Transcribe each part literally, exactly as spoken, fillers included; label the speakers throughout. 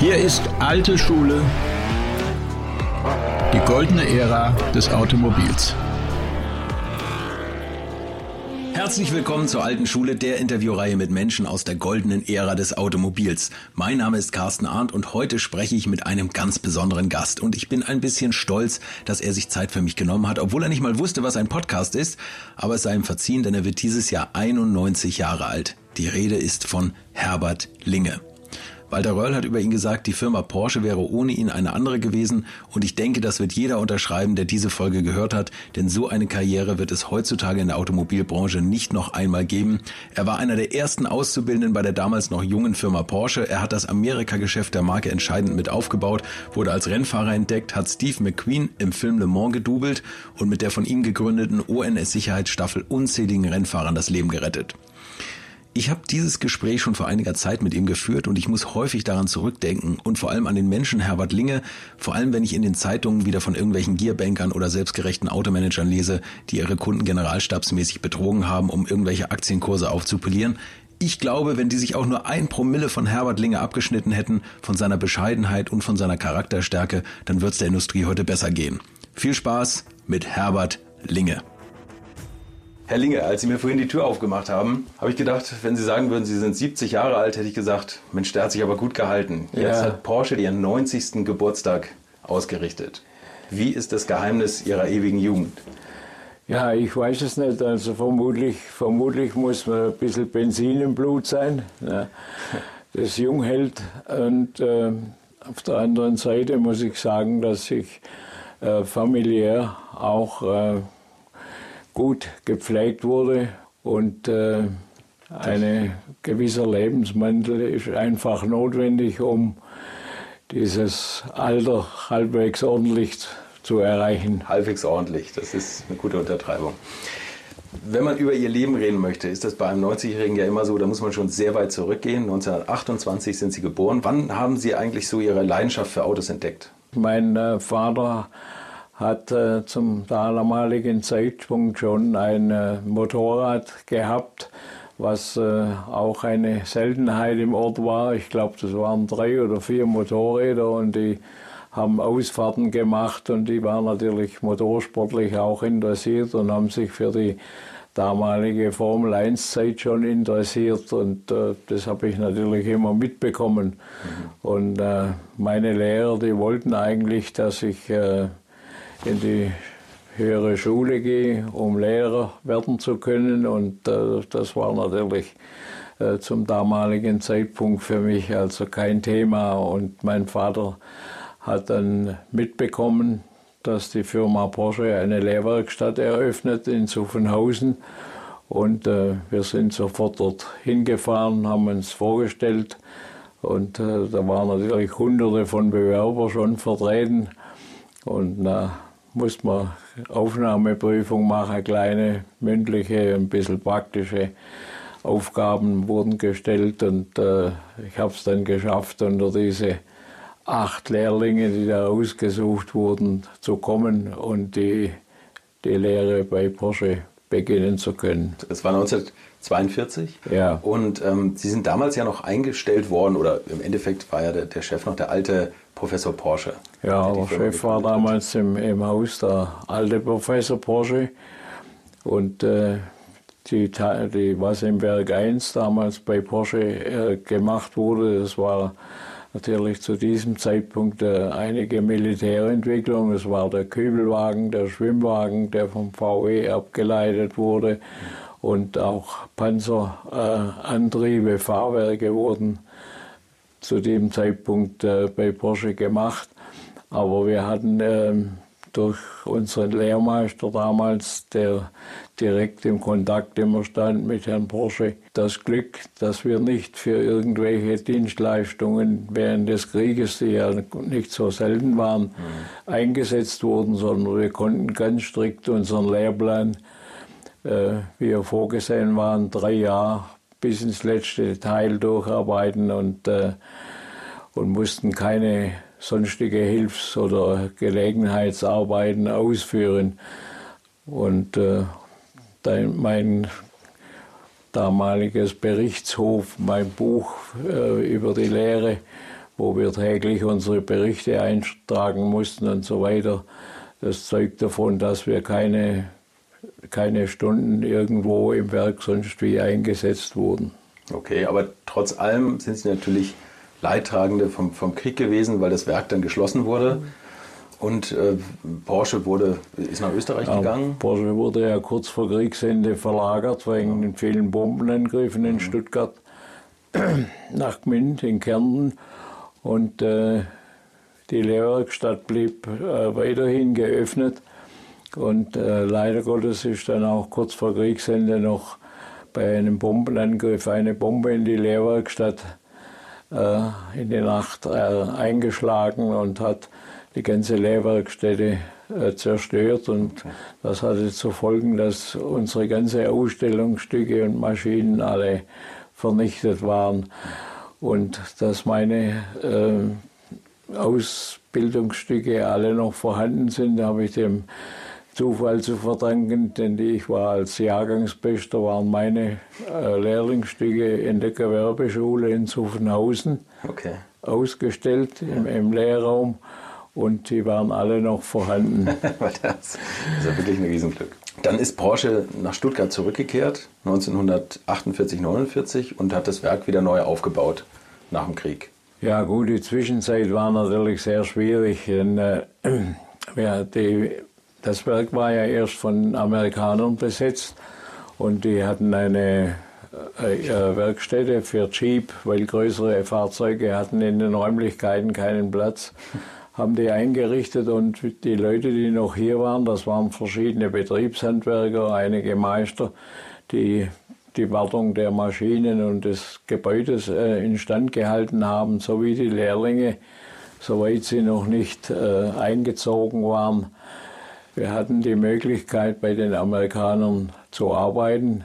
Speaker 1: Hier ist alte Schule, die goldene Ära des Automobils.
Speaker 2: Herzlich willkommen zur alten Schule, der Interviewreihe mit Menschen aus der goldenen Ära des Automobils. Mein Name ist Carsten Arndt und heute spreche ich mit einem ganz besonderen Gast. Und ich bin ein bisschen stolz, dass er sich Zeit für mich genommen hat, obwohl er nicht mal wusste, was ein Podcast ist. Aber es sei ihm verziehen, denn er wird dieses Jahr einundneunzig Jahre alt. Die Rede ist von Herbert Linge. Walter Röhrl hat über ihn gesagt, die Firma Porsche wäre ohne ihn eine andere gewesen und ich denke, das wird jeder unterschreiben, der diese Folge gehört hat, denn so eine Karriere wird es heutzutage in der Automobilbranche nicht noch einmal geben. Er war einer der ersten Auszubildenden bei der damals noch jungen Firma Porsche. Er hat das Amerika-Geschäft der Marke entscheidend mit aufgebaut, wurde als Rennfahrer entdeckt, hat Steve McQueen im Film Le Mans gedoubelt und mit der von ihm gegründeten O N S-Sicherheitsstaffel unzähligen Rennfahrern das Leben gerettet. Ich habe dieses Gespräch schon vor einiger Zeit mit ihm geführt und ich muss häufig daran zurückdenken und vor allem an den Menschen Herbert Linge, vor allem wenn ich in den Zeitungen wieder von irgendwelchen Gearbankern oder selbstgerechten Automanagern lese, die ihre Kunden generalstabsmäßig betrogen haben, um irgendwelche Aktienkurse aufzupolieren. Ich glaube, wenn die sich auch nur ein Promille von Herbert Linge abgeschnitten hätten, von seiner Bescheidenheit und von seiner Charakterstärke, dann wird es der Industrie heute besser gehen. Viel Spaß mit Herbert Linge. Herr Linge, als Sie mir vorhin die Tür aufgemacht haben, habe ich gedacht, wenn Sie sagen würden, Sie sind siebzig Jahre alt, hätte ich gesagt, Mensch, der hat sich aber gut gehalten. Jetzt ja. hat Porsche Ihren neunzigsten Geburtstag ausgerichtet. Wie ist das Geheimnis Ihrer ewigen Jugend?
Speaker 3: Ja, ich weiß es nicht. Also vermutlich, vermutlich muss man ein bisschen Benzin im Blut sein, ja, das jung hält. Und äh, auf der anderen Seite muss ich sagen, dass ich äh, familiär auch äh, gut gepflegt wurde und äh, ein gewisser Lebenswandel ist einfach notwendig, um dieses Alter halbwegs ordentlich zu erreichen.
Speaker 2: Halbwegs ordentlich, das ist eine gute Untertreibung. Wenn man über Ihr Leben reden möchte, ist das bei einem neunzigjährigen ja immer so, da muss man schon sehr weit zurückgehen. neunzehnhundertachtundzwanzig sind Sie geboren. Wann haben Sie eigentlich so Ihre Leidenschaft für Autos entdeckt?
Speaker 3: Mein äh, Vater hat äh, zum damaligen Zeitpunkt schon ein äh, Motorrad gehabt, was äh, auch eine Seltenheit im Ort war. Ich glaube, das waren drei oder vier Motorräder und die haben Ausfahrten gemacht und die waren natürlich motorsportlich auch interessiert und haben sich für die damalige Formel eins Zeit schon interessiert und äh, das habe ich natürlich immer mitbekommen. Mhm. Und äh, meine Lehrer, die wollten eigentlich, dass ich äh, in die höhere Schule gehe, um Lehrer werden zu können. Und äh, das war natürlich äh, zum damaligen Zeitpunkt für mich also kein Thema. Und mein Vater hat dann mitbekommen, dass die Firma Porsche eine Lehrwerkstatt eröffnet in Zuffenhausen. Und äh, wir sind sofort dort hingefahren, haben uns vorgestellt. Und äh, da waren natürlich hunderte von Bewerbern schon vertreten. Und äh, musste man Aufnahmeprüfung machen, kleine mündliche, ein bisschen praktische Aufgaben wurden gestellt und äh, ich habe es dann geschafft, unter diese acht Lehrlinge, die da ausgesucht wurden, zu kommen und die, die Lehre bei Porsche beginnen zu können.
Speaker 2: Das war neunzehnhundertzweiundvierzig?
Speaker 3: Ja.
Speaker 2: Und ähm, Sie sind damals ja noch eingestellt worden, oder im Endeffekt war ja der, der Chef noch der alte Professor Porsche.
Speaker 3: Ja, der Chef war damals im, im Haus der alte Professor Porsche. Und äh, die, die, was im Werk eins damals bei Porsche äh, gemacht wurde, das war natürlich zu diesem Zeitpunkt äh, einige Militärentwicklung. Es war der Kübelwagen, der Schwimmwagen, der vom V W abgeleitet wurde. Und auch Panzerantriebe, äh, Fahrwerke wurden zu dem Zeitpunkt äh, bei Porsche gemacht. Aber wir hatten äh, durch unseren Lehrmeister damals, der direkt im Kontakt immer stand mit Herrn Porsche, das Glück, dass wir nicht für irgendwelche Dienstleistungen während des Krieges, die ja nicht so selten waren, mhm. eingesetzt wurden, sondern wir konnten ganz strikt unseren Lehrplan, äh, wie er vorgesehen war, drei Jahre bis ins letzte Detail durcharbeiten und, äh, und mussten keine sonstige Hilfs- oder Gelegenheitsarbeiten ausführen. Und äh, mein damaliges Berichtshof, mein Buch äh, über die Lehre, wo wir täglich unsere Berichte eintragen mussten und so weiter. Das zeugt davon, dass wir keine, keine Stunden irgendwo im Werk sonst wie eingesetzt wurden.
Speaker 2: Okay, aber trotz allem sind Sie natürlich Leidtragende vom, vom Krieg gewesen, weil das Werk dann geschlossen wurde. Und äh, Porsche wurde, ist nach Österreich ja, gegangen?
Speaker 3: Porsche wurde ja kurz vor Kriegsende verlagert wegen den vielen Bombenangriffen in mhm. Stuttgart nach Gmünd in Kärnten. Und äh, die Lehrwerkstatt blieb äh, weiterhin geöffnet. Und äh, leider Gottes ist dann auch kurz vor Kriegsende noch bei einem Bombenangriff eine Bombe in die Lehrwerkstatt äh, in die Nacht äh, eingeschlagen und hat die ganze Lehrwerkstätte äh, zerstört. Und okay. das hatte zur Folge, dass unsere ganze Ausstellungsstücke und Maschinen alle vernichtet waren. Und dass meine äh, Ausbildungsstücke alle noch vorhanden sind, habe ich dem Zufall zu verdanken, denn ich war als Jahrgangsbester, waren meine äh, Lehrlingsstücke in der Gewerbeschule in Zuffenhausen okay. ausgestellt im, im Lehrraum. Und die waren alle noch vorhanden.
Speaker 2: Das ist ja wirklich ein Riesenglück. Dann ist Porsche nach Stuttgart zurückgekehrt, neunzehnhundertachtundvierzig, neunundvierzig, und hat das Werk wieder neu aufgebaut nach dem Krieg.
Speaker 3: Ja gut, die Zwischenzeit war natürlich sehr schwierig. Denn, äh, ja, die, das Werk war ja erst von Amerikanern besetzt und die hatten eine äh, Werkstätte für Jeep, weil größere Fahrzeuge hatten in den Räumlichkeiten keinen Platz. Haben die eingerichtet und die Leute, die noch hier waren, das waren verschiedene Betriebshandwerker, einige Meister, die die Wartung der Maschinen und des Gebäudes äh, instand gehalten haben, sowie die Lehrlinge, soweit sie noch nicht äh, eingezogen waren. Wir hatten die Möglichkeit, bei den Amerikanern zu arbeiten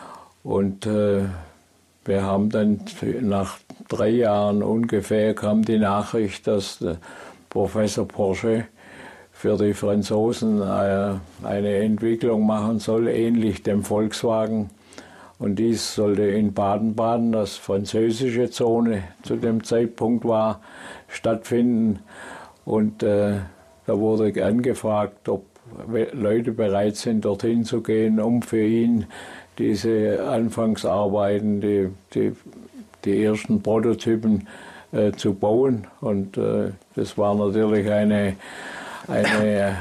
Speaker 3: und äh, wir haben dann nach drei Jahren ungefähr kam die Nachricht, dass äh, Professor Porsche für die Franzosen äh, eine Entwicklung machen soll, ähnlich dem Volkswagen. Und dies sollte in Baden-Baden, das französische Zone zu dem Zeitpunkt war, stattfinden. Und äh, da wurde angefragt, ob Leute bereit sind, dorthin zu gehen, um für ihn diese Anfangsarbeiten, die, die, die ersten Prototypen äh, zu bauen. Und äh, das war natürlich eine, eine,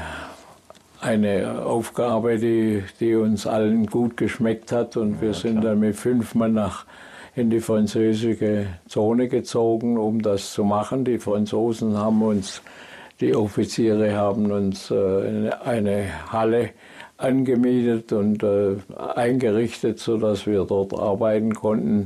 Speaker 3: eine Aufgabe, die, die uns allen gut geschmeckt hat. Und wir ja, sind dann mit fünf Mann nach, in die französische Zone gezogen, um das zu machen. Die Franzosen haben uns, die Offiziere haben uns äh, eine Halle angemietet und äh, eingerichtet, sodass wir dort arbeiten konnten.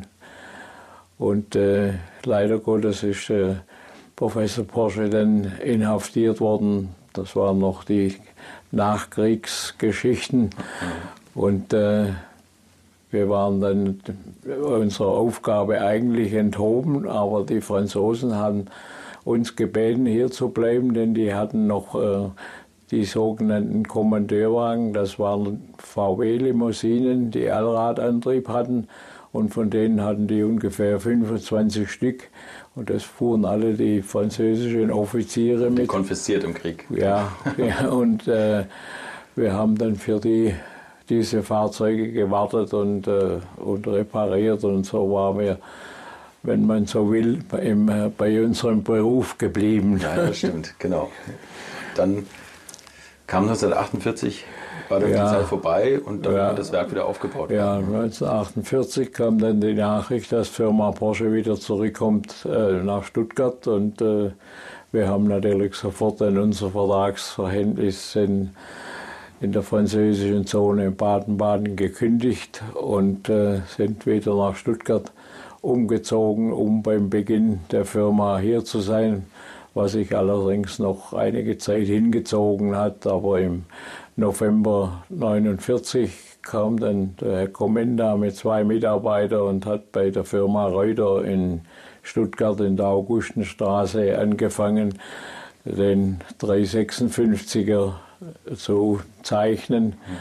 Speaker 3: Und äh, leider Gottes ist äh, Professor Porsche dann inhaftiert worden. Das waren noch die Nachkriegsgeschichten. Und äh, wir waren dann unserer Aufgabe eigentlich enthoben, aber die Franzosen haben uns gebeten, hier zu bleiben, denn die hatten noch äh, die sogenannten Kommandeurwagen. Das waren V W-Limousinen, die Allradantrieb hatten. Und von denen hatten die ungefähr fünfundzwanzig Stück. Und das fuhren alle die französischen Offiziere mit.
Speaker 2: Konfisziert im Krieg.
Speaker 3: Ja, ja und äh, wir haben dann für die, diese Fahrzeuge gewartet und, äh, und repariert. Und so waren wir, wenn man so will, im, äh, bei unserem Beruf geblieben.
Speaker 2: Ja, das stimmt, genau. Dann kam neunzehnhundertachtundvierzig, war dann ja, die Zeit vorbei und dann ja, hat das Werk wieder aufgebaut.
Speaker 3: Ja, neunzehnhundertachtundvierzig kam dann die Nachricht, dass Firma Porsche wieder zurückkommt äh, nach Stuttgart und äh, wir haben natürlich sofort dann unser Vertragsverhältnis in, in der französischen Zone in Baden-Baden gekündigt und äh, sind wieder nach Stuttgart umgezogen, um beim Beginn der Firma hier zu sein, was sich allerdings noch einige Zeit hingezogen hat. Aber im November neunundvierzig kam dann der Herr Komenda mit zwei Mitarbeitern und hat bei der Firma Reuter in Stuttgart in der Augustenstraße angefangen, den dreihundertsechsundfünfziger zu zeichnen. Mhm.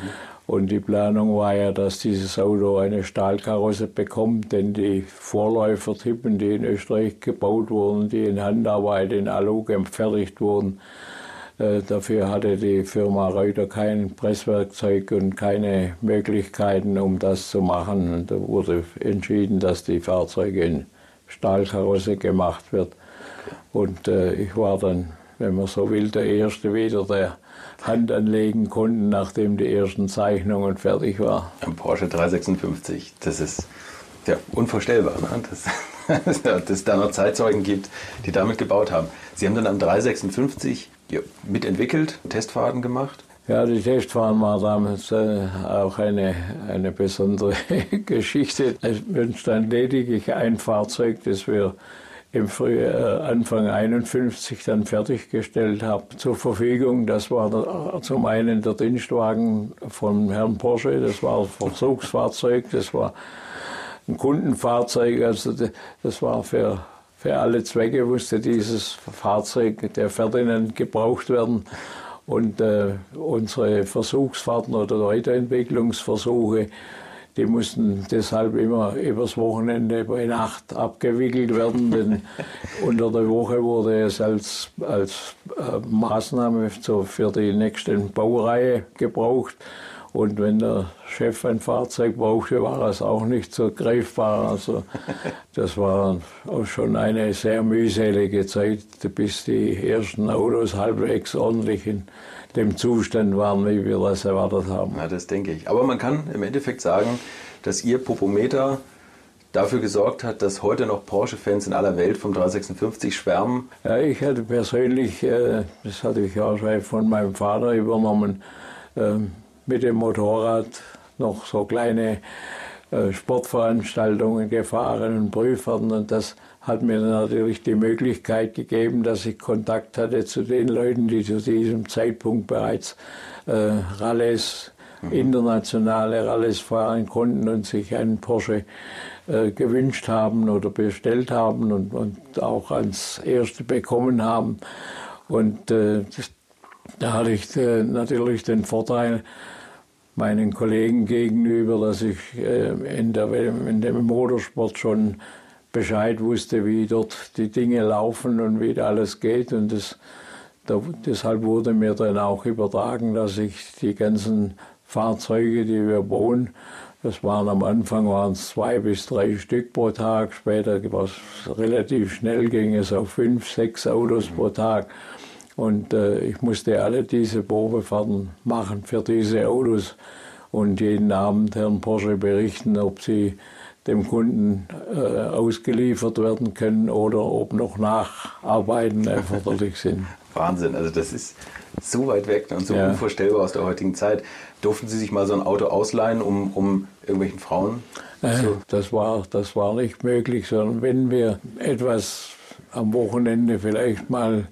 Speaker 3: Und die Planung war ja, dass dieses Auto eine Stahlkarosse bekommt, denn die Vorläufertypen, die in Österreich gebaut wurden, die in Handarbeit in Alu gefertigt wurden, äh, dafür hatte die Firma Reuter kein Presswerkzeug und keine Möglichkeiten, um das zu machen. Und da wurde entschieden, dass die Fahrzeuge in Stahlkarosse gemacht wird. Und äh, ich war dann, wenn man so will, der Erste wieder, der Hand anlegen konnten, nachdem die ersten Zeichnungen fertig waren.
Speaker 2: Ein Porsche dreihundertsechsundfünfzig, das ist ja unvorstellbar, ne? dass, dass es da noch Zeitzeugen gibt, die damit gebaut haben. Sie haben dann am dreihundertsechsundfünfzig ja, mitentwickelt, Testfahrten gemacht?
Speaker 3: Ja, die Testfahren war damals äh, auch eine, eine besondere Geschichte. Es entstand lediglich ein Fahrzeug, das wir im Frühjahr, Anfang einundfünfzig dann fertiggestellt habe, zur Verfügung. Das war der, zum einen der Dienstwagen von Herrn Porsche, das war ein Versuchsfahrzeug, das war ein Kundenfahrzeug, also das war für, für alle Zwecke, musste dieses Fahrzeug der Ferdinand gebraucht werden. Und äh, unsere Versuchsfahrten oder Weiterentwicklungsversuche, die mussten deshalb immer übers Wochenende bei Nacht abgewickelt werden, denn unter der Woche wurde es als, als äh, Maßnahme zu, für die nächste Baureihe gebraucht. Und wenn der Chef ein Fahrzeug brauchte, war es auch nicht so greifbar. Also das war auch schon eine sehr mühselige Zeit, bis die ersten Autos halbwegs ordentlich in dem Zustand waren, wie wir das erwartet haben.
Speaker 2: Ja, das denke ich. Aber man kann im Endeffekt sagen, dass Ihr Popometer dafür gesorgt hat, dass heute noch Porsche-Fans in aller Welt vom dreihundertsechsundfünfzig schwärmen.
Speaker 3: Ja, ich hatte persönlich, das hatte ich auch schon von meinem Vater übernommen, mit dem Motorrad noch so kleine Sportveranstaltungen gefahren und Prüfern, und das hat mir natürlich die Möglichkeit gegeben, dass ich Kontakt hatte zu den Leuten, die zu diesem Zeitpunkt bereits äh, Rallyes, mhm. internationale Rallyes fahren konnten und sich einen Porsche äh, gewünscht haben oder bestellt haben und, und auch als Erste bekommen haben. Und äh, das, da hatte ich äh, natürlich den Vorteil meinen Kollegen gegenüber, dass ich äh, in, der, in dem Motorsport schon Bescheid wusste, wie dort die Dinge laufen und wie alles geht. Und das, da, deshalb wurde mir dann auch übertragen, dass ich die ganzen Fahrzeuge, die wir bauen, das waren am Anfang waren es zwei bis drei Stück pro Tag, später war es relativ schnell, ging es auf fünf, sechs Autos pro Tag. Und äh, ich musste alle diese Probefahrten machen für diese Autos und jeden Abend Herrn Porsche berichten, ob sie dem Kunden äh, ausgeliefert werden können oder ob noch Nacharbeiten erforderlich sind.
Speaker 2: Wahnsinn, also das ist so weit weg und so ja. unvorstellbar aus der heutigen Zeit. Durften Sie sich mal so ein Auto ausleihen, um, um irgendwelchen Frauen
Speaker 3: äh,
Speaker 2: zu...
Speaker 3: Das war, das war nicht möglich, sondern wenn wir etwas am Wochenende vielleicht mal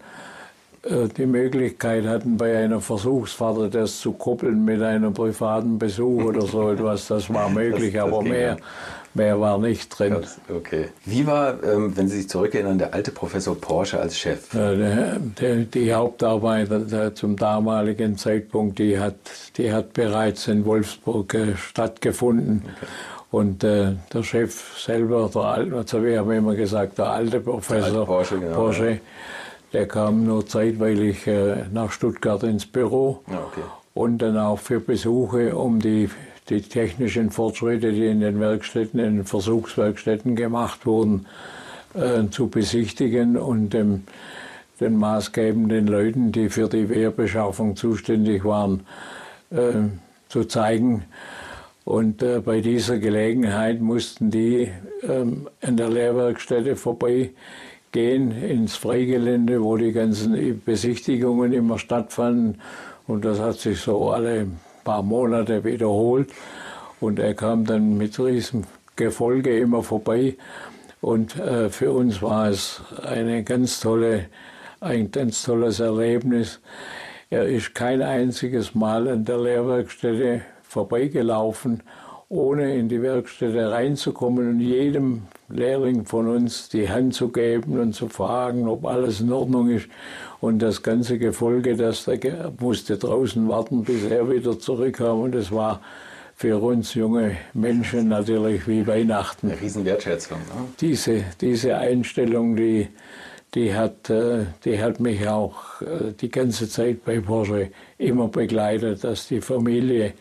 Speaker 3: die Möglichkeit hatten, bei einer Versuchsfahrt das zu koppeln mit einem privaten Besuch oder so etwas, das war möglich, das, das aber mehr, mehr war nicht drin.
Speaker 2: Okay. Wie war, ähm, wenn Sie sich zurückerinnern, der alte Professor Porsche als Chef?
Speaker 3: Ja, der, der, die Hauptarbeit der, zum damaligen Zeitpunkt, die hat, die hat bereits in Wolfsburg äh, stattgefunden. Okay. Und äh, der Chef selber, der alte, also wir haben immer gesagt, der alte Professor der alte Porsche, genau, Porsche ja. Der kam nur zeitweilig äh, nach Stuttgart ins Büro
Speaker 2: ja, okay.
Speaker 3: und dann auch für Besuche, um die, die technischen Fortschritte, die in den Werkstätten, in den Versuchswerkstätten gemacht wurden, äh, zu besichtigen und ähm, den maßgebenden Leuten, die für die Wehrbeschaffung zuständig waren, äh, zu zeigen. Und äh, bei dieser Gelegenheit mussten die ähm, an der Lehrwerkstätte vorbei gehen ins Freigelände, wo die ganzen Besichtigungen immer stattfanden. Und das hat sich so alle paar Monate wiederholt. Und er kam dann mit diesem Gefolge immer vorbei. Und äh, für uns war es eine ganz tolle, ein ganz tolles Erlebnis. Er ist kein einziges Mal an der Lehrwerkstätte vorbeigelaufen, ohne in die Werkstätte reinzukommen und jedem Lehrling von uns die Hand zu geben und zu fragen, ob alles in Ordnung ist. Und das ganze Gefolge, das da musste draußen warten, bis er wieder zurückkam. Und es war für uns junge Menschen natürlich wie Weihnachten.
Speaker 2: Eine Riesenwertschätzung. Ne?
Speaker 3: Diese, diese Einstellung, die, die, hat, die hat mich auch die ganze Zeit bei Porsche immer begleitet, dass die Familie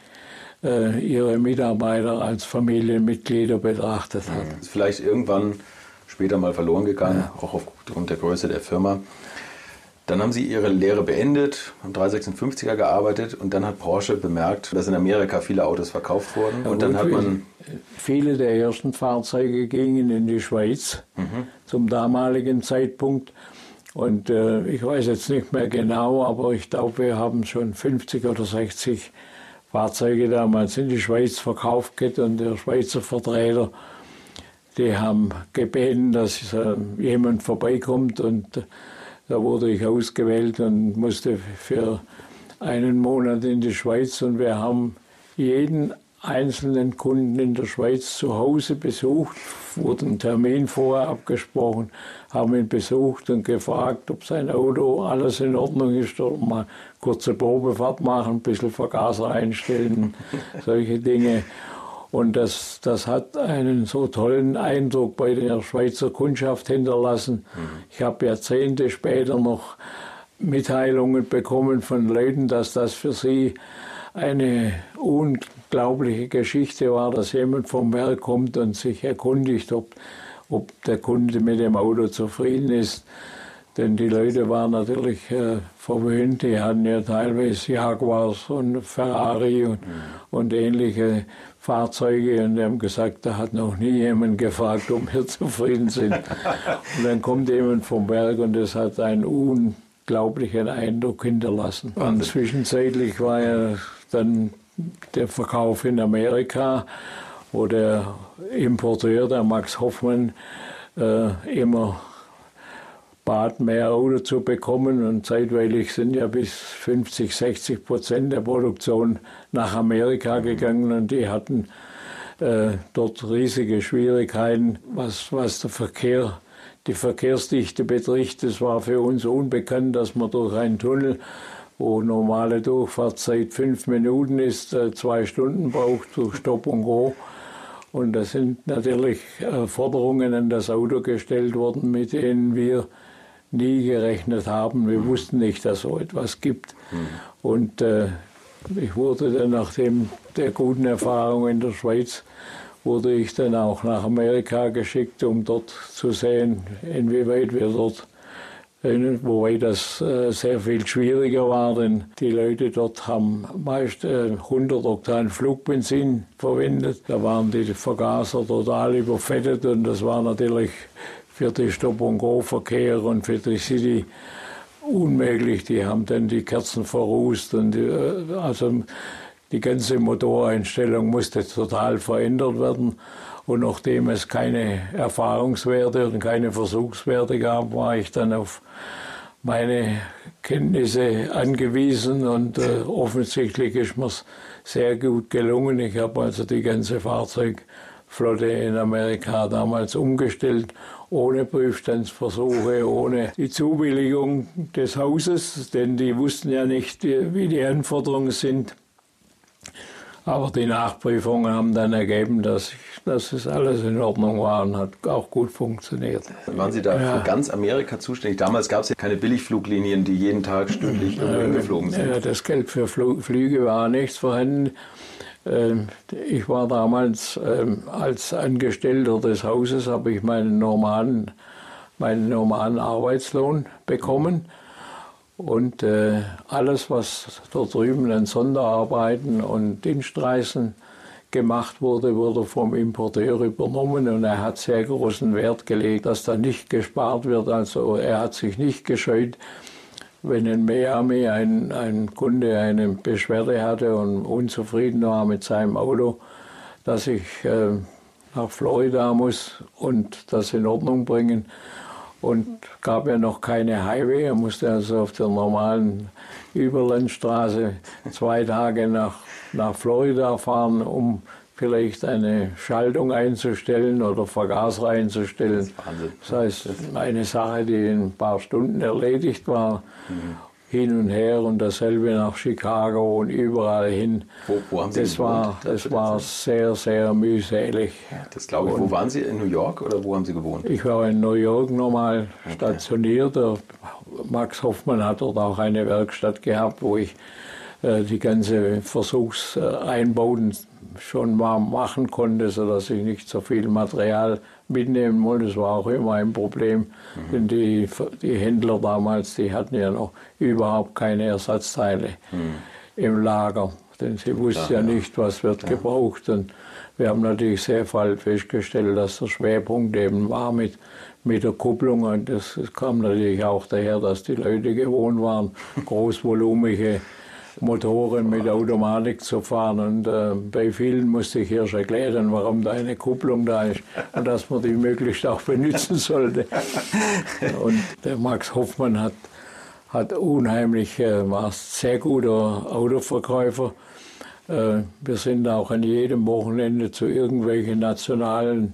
Speaker 3: ihre Mitarbeiter als Familienmitglieder betrachtet hat.
Speaker 2: Ist vielleicht irgendwann später mal verloren gegangen, ja. Auch aufgrund der Größe der Firma. Dann haben Sie Ihre Lehre beendet, haben drei sechsundfünfziger gearbeitet und dann hat Porsche bemerkt, dass in Amerika viele Autos verkauft wurden.
Speaker 3: Ja,
Speaker 2: und dann hat man
Speaker 3: viele der ersten Fahrzeuge gingen in die Schweiz mhm. zum damaligen Zeitpunkt. Und äh, ich weiß jetzt nicht mehr genau, aber ich glaube, wir haben schon fünfzig oder sechzig Fahrzeuge damals in die Schweiz verkauft und der Schweizer Vertreter, die haben gebeten, dass äh, jemand vorbeikommt und äh, da wurde ich ausgewählt und musste für einen Monat in die Schweiz und wir haben jeden einzelnen Kunden in der Schweiz zu Hause besucht, wurde ein Termin vorher abgesprochen, haben ihn besucht und gefragt, ob sein Auto alles in Ordnung ist, oder mal kurze Probefahrt machen, ein bisschen Vergaser einstellen, solche Dinge. Und das, das hat einen so tollen Eindruck bei der Schweizer Kundschaft hinterlassen. Ich habe Jahrzehnte später noch Mitteilungen bekommen von Leuten, dass das für sie eine unglaubliche Geschichte war, dass jemand vom Werk kommt und sich erkundigt, ob, ob der Kunde mit dem Auto zufrieden ist. Denn die Leute waren natürlich äh, verwöhnt, die hatten ja teilweise Jaguars und Ferrari und, mhm. und ähnliche Fahrzeuge und die haben gesagt, da hat noch nie jemand gefragt, ob wir zufrieden sind. Und dann kommt jemand vom Werk und das hat einen unglaublichen Eindruck hinterlassen. Und zwischenzeitlich war ja dann der Verkauf in Amerika, wo der Importeur, der Max Hoffmann, äh, immer bat, mehr Auto zu bekommen. Und zeitweilig sind ja bis fünfzig, sechzig Prozent der Produktion nach Amerika gegangen und die hatten äh, dort riesige Schwierigkeiten, was, was der Verkehr, die Verkehrsdichte betrifft. Es war für uns unbekannt, dass man durch einen Tunnel, wo normale Durchfahrtszeit fünf Minuten ist, äh, zwei Stunden braucht durch Stopp und Go. Und da sind natürlich äh, Forderungen an das Auto gestellt worden, mit denen wir nie gerechnet haben. Wir wussten nicht, dass es so etwas gibt. Mhm. Und äh, ich wurde dann nach dem, der guten Erfahrung in der Schweiz, wurde ich dann auch nach Amerika geschickt, um dort zu sehen, inwieweit wir dort, äh, wobei das äh, sehr viel schwieriger war, denn die Leute dort haben meist äh, hundert Oktan Flugbenzin verwendet. Da waren die Vergaser total überfettet und das war natürlich für die Stop-and-Go-Verkehr und für die City unmöglich. Die haben dann die Kerzen verrußt und die, also die ganze Motoreinstellung musste total verändert werden. Und nachdem es keine Erfahrungswerte und keine Versuchswerte gab, war ich dann auf meine Kenntnisse angewiesen und äh, offensichtlich ist mir es sehr gut gelungen. Ich habe also die ganze Fahrzeugflotte in Amerika damals umgestellt, ohne Prüfstandsversuche, ohne die Zubilligung des Hauses, denn die wussten ja nicht, wie die Anforderungen sind. Aber die Nachprüfungen haben dann ergeben, dass, ich, dass es alles in Ordnung war und hat auch gut funktioniert.
Speaker 2: Waren Sie da ja. für ganz Amerika zuständig? Damals gab es ja keine Billigfluglinien, die jeden Tag stündlich irgendwo geflogen sind.
Speaker 3: Ja, das Geld für Flüge war nichts vorhanden. Ich war damals als Angestellter des Hauses, habe ich meinen normalen, meinen normalen Arbeitslohn bekommen. Und äh, alles, was dort drüben an Sonderarbeiten und Dienstreisen gemacht wurde, wurde vom Importeur übernommen. Und er hat sehr großen Wert gelegt, dass da nicht gespart wird. Also er hat sich nicht gescheut, wenn in Miami ein, ein Kunde eine Beschwerde hatte und unzufrieden war mit seinem Auto, dass ich äh, nach Florida muss und das in Ordnung bringen. Und gab ja noch keine Highway, er musste also auf der normalen Überlandstraße zwei Tage nach, nach Florida fahren, um vielleicht eine Schaltung einzustellen oder Vergaser einzustellen.
Speaker 2: Das ist Wahnsinn.
Speaker 3: Das heißt, eine Sache, die in ein paar Stunden erledigt war, mhm. hin und her und dasselbe nach Chicago und überall hin.
Speaker 2: Wo, wo haben Sie
Speaker 3: das
Speaker 2: gewohnt?
Speaker 3: war, das war sehr, sehr mühselig.
Speaker 2: Das glaube ich. Und wo waren Sie? In New York oder wo haben Sie gewohnt?
Speaker 3: Ich war in New York nochmal okay. stationiert. Der Max Hoffmann hat dort auch eine Werkstatt gehabt, wo ich äh, die ganze Versuchseinbauten schon mal machen konnte, sodass ich nicht so viel Material mitnehmen wollte. Das war auch immer ein Problem, mhm. denn die, die Händler damals, die hatten ja noch überhaupt keine Ersatzteile mhm. im Lager, denn sie wussten ja, ja nicht, was wird ja. gebraucht. Und wir haben natürlich sehr bald festgestellt, dass der Schwerpunkt eben war mit, mit der Kupplung. Und das, das kam natürlich auch daher, dass die Leute gewohnt waren, großvolumige Motoren mit Automatik zu fahren. Und äh, bei vielen musste ich erst erklären, warum da eine Kupplung da ist und dass man die möglichst auch benutzen sollte. Und der Max Hoffmann hat, hat unheimlich, äh, war ein sehr guter Autoverkäufer. Äh, wir sind auch an jedem Wochenende zu irgendwelchen nationalen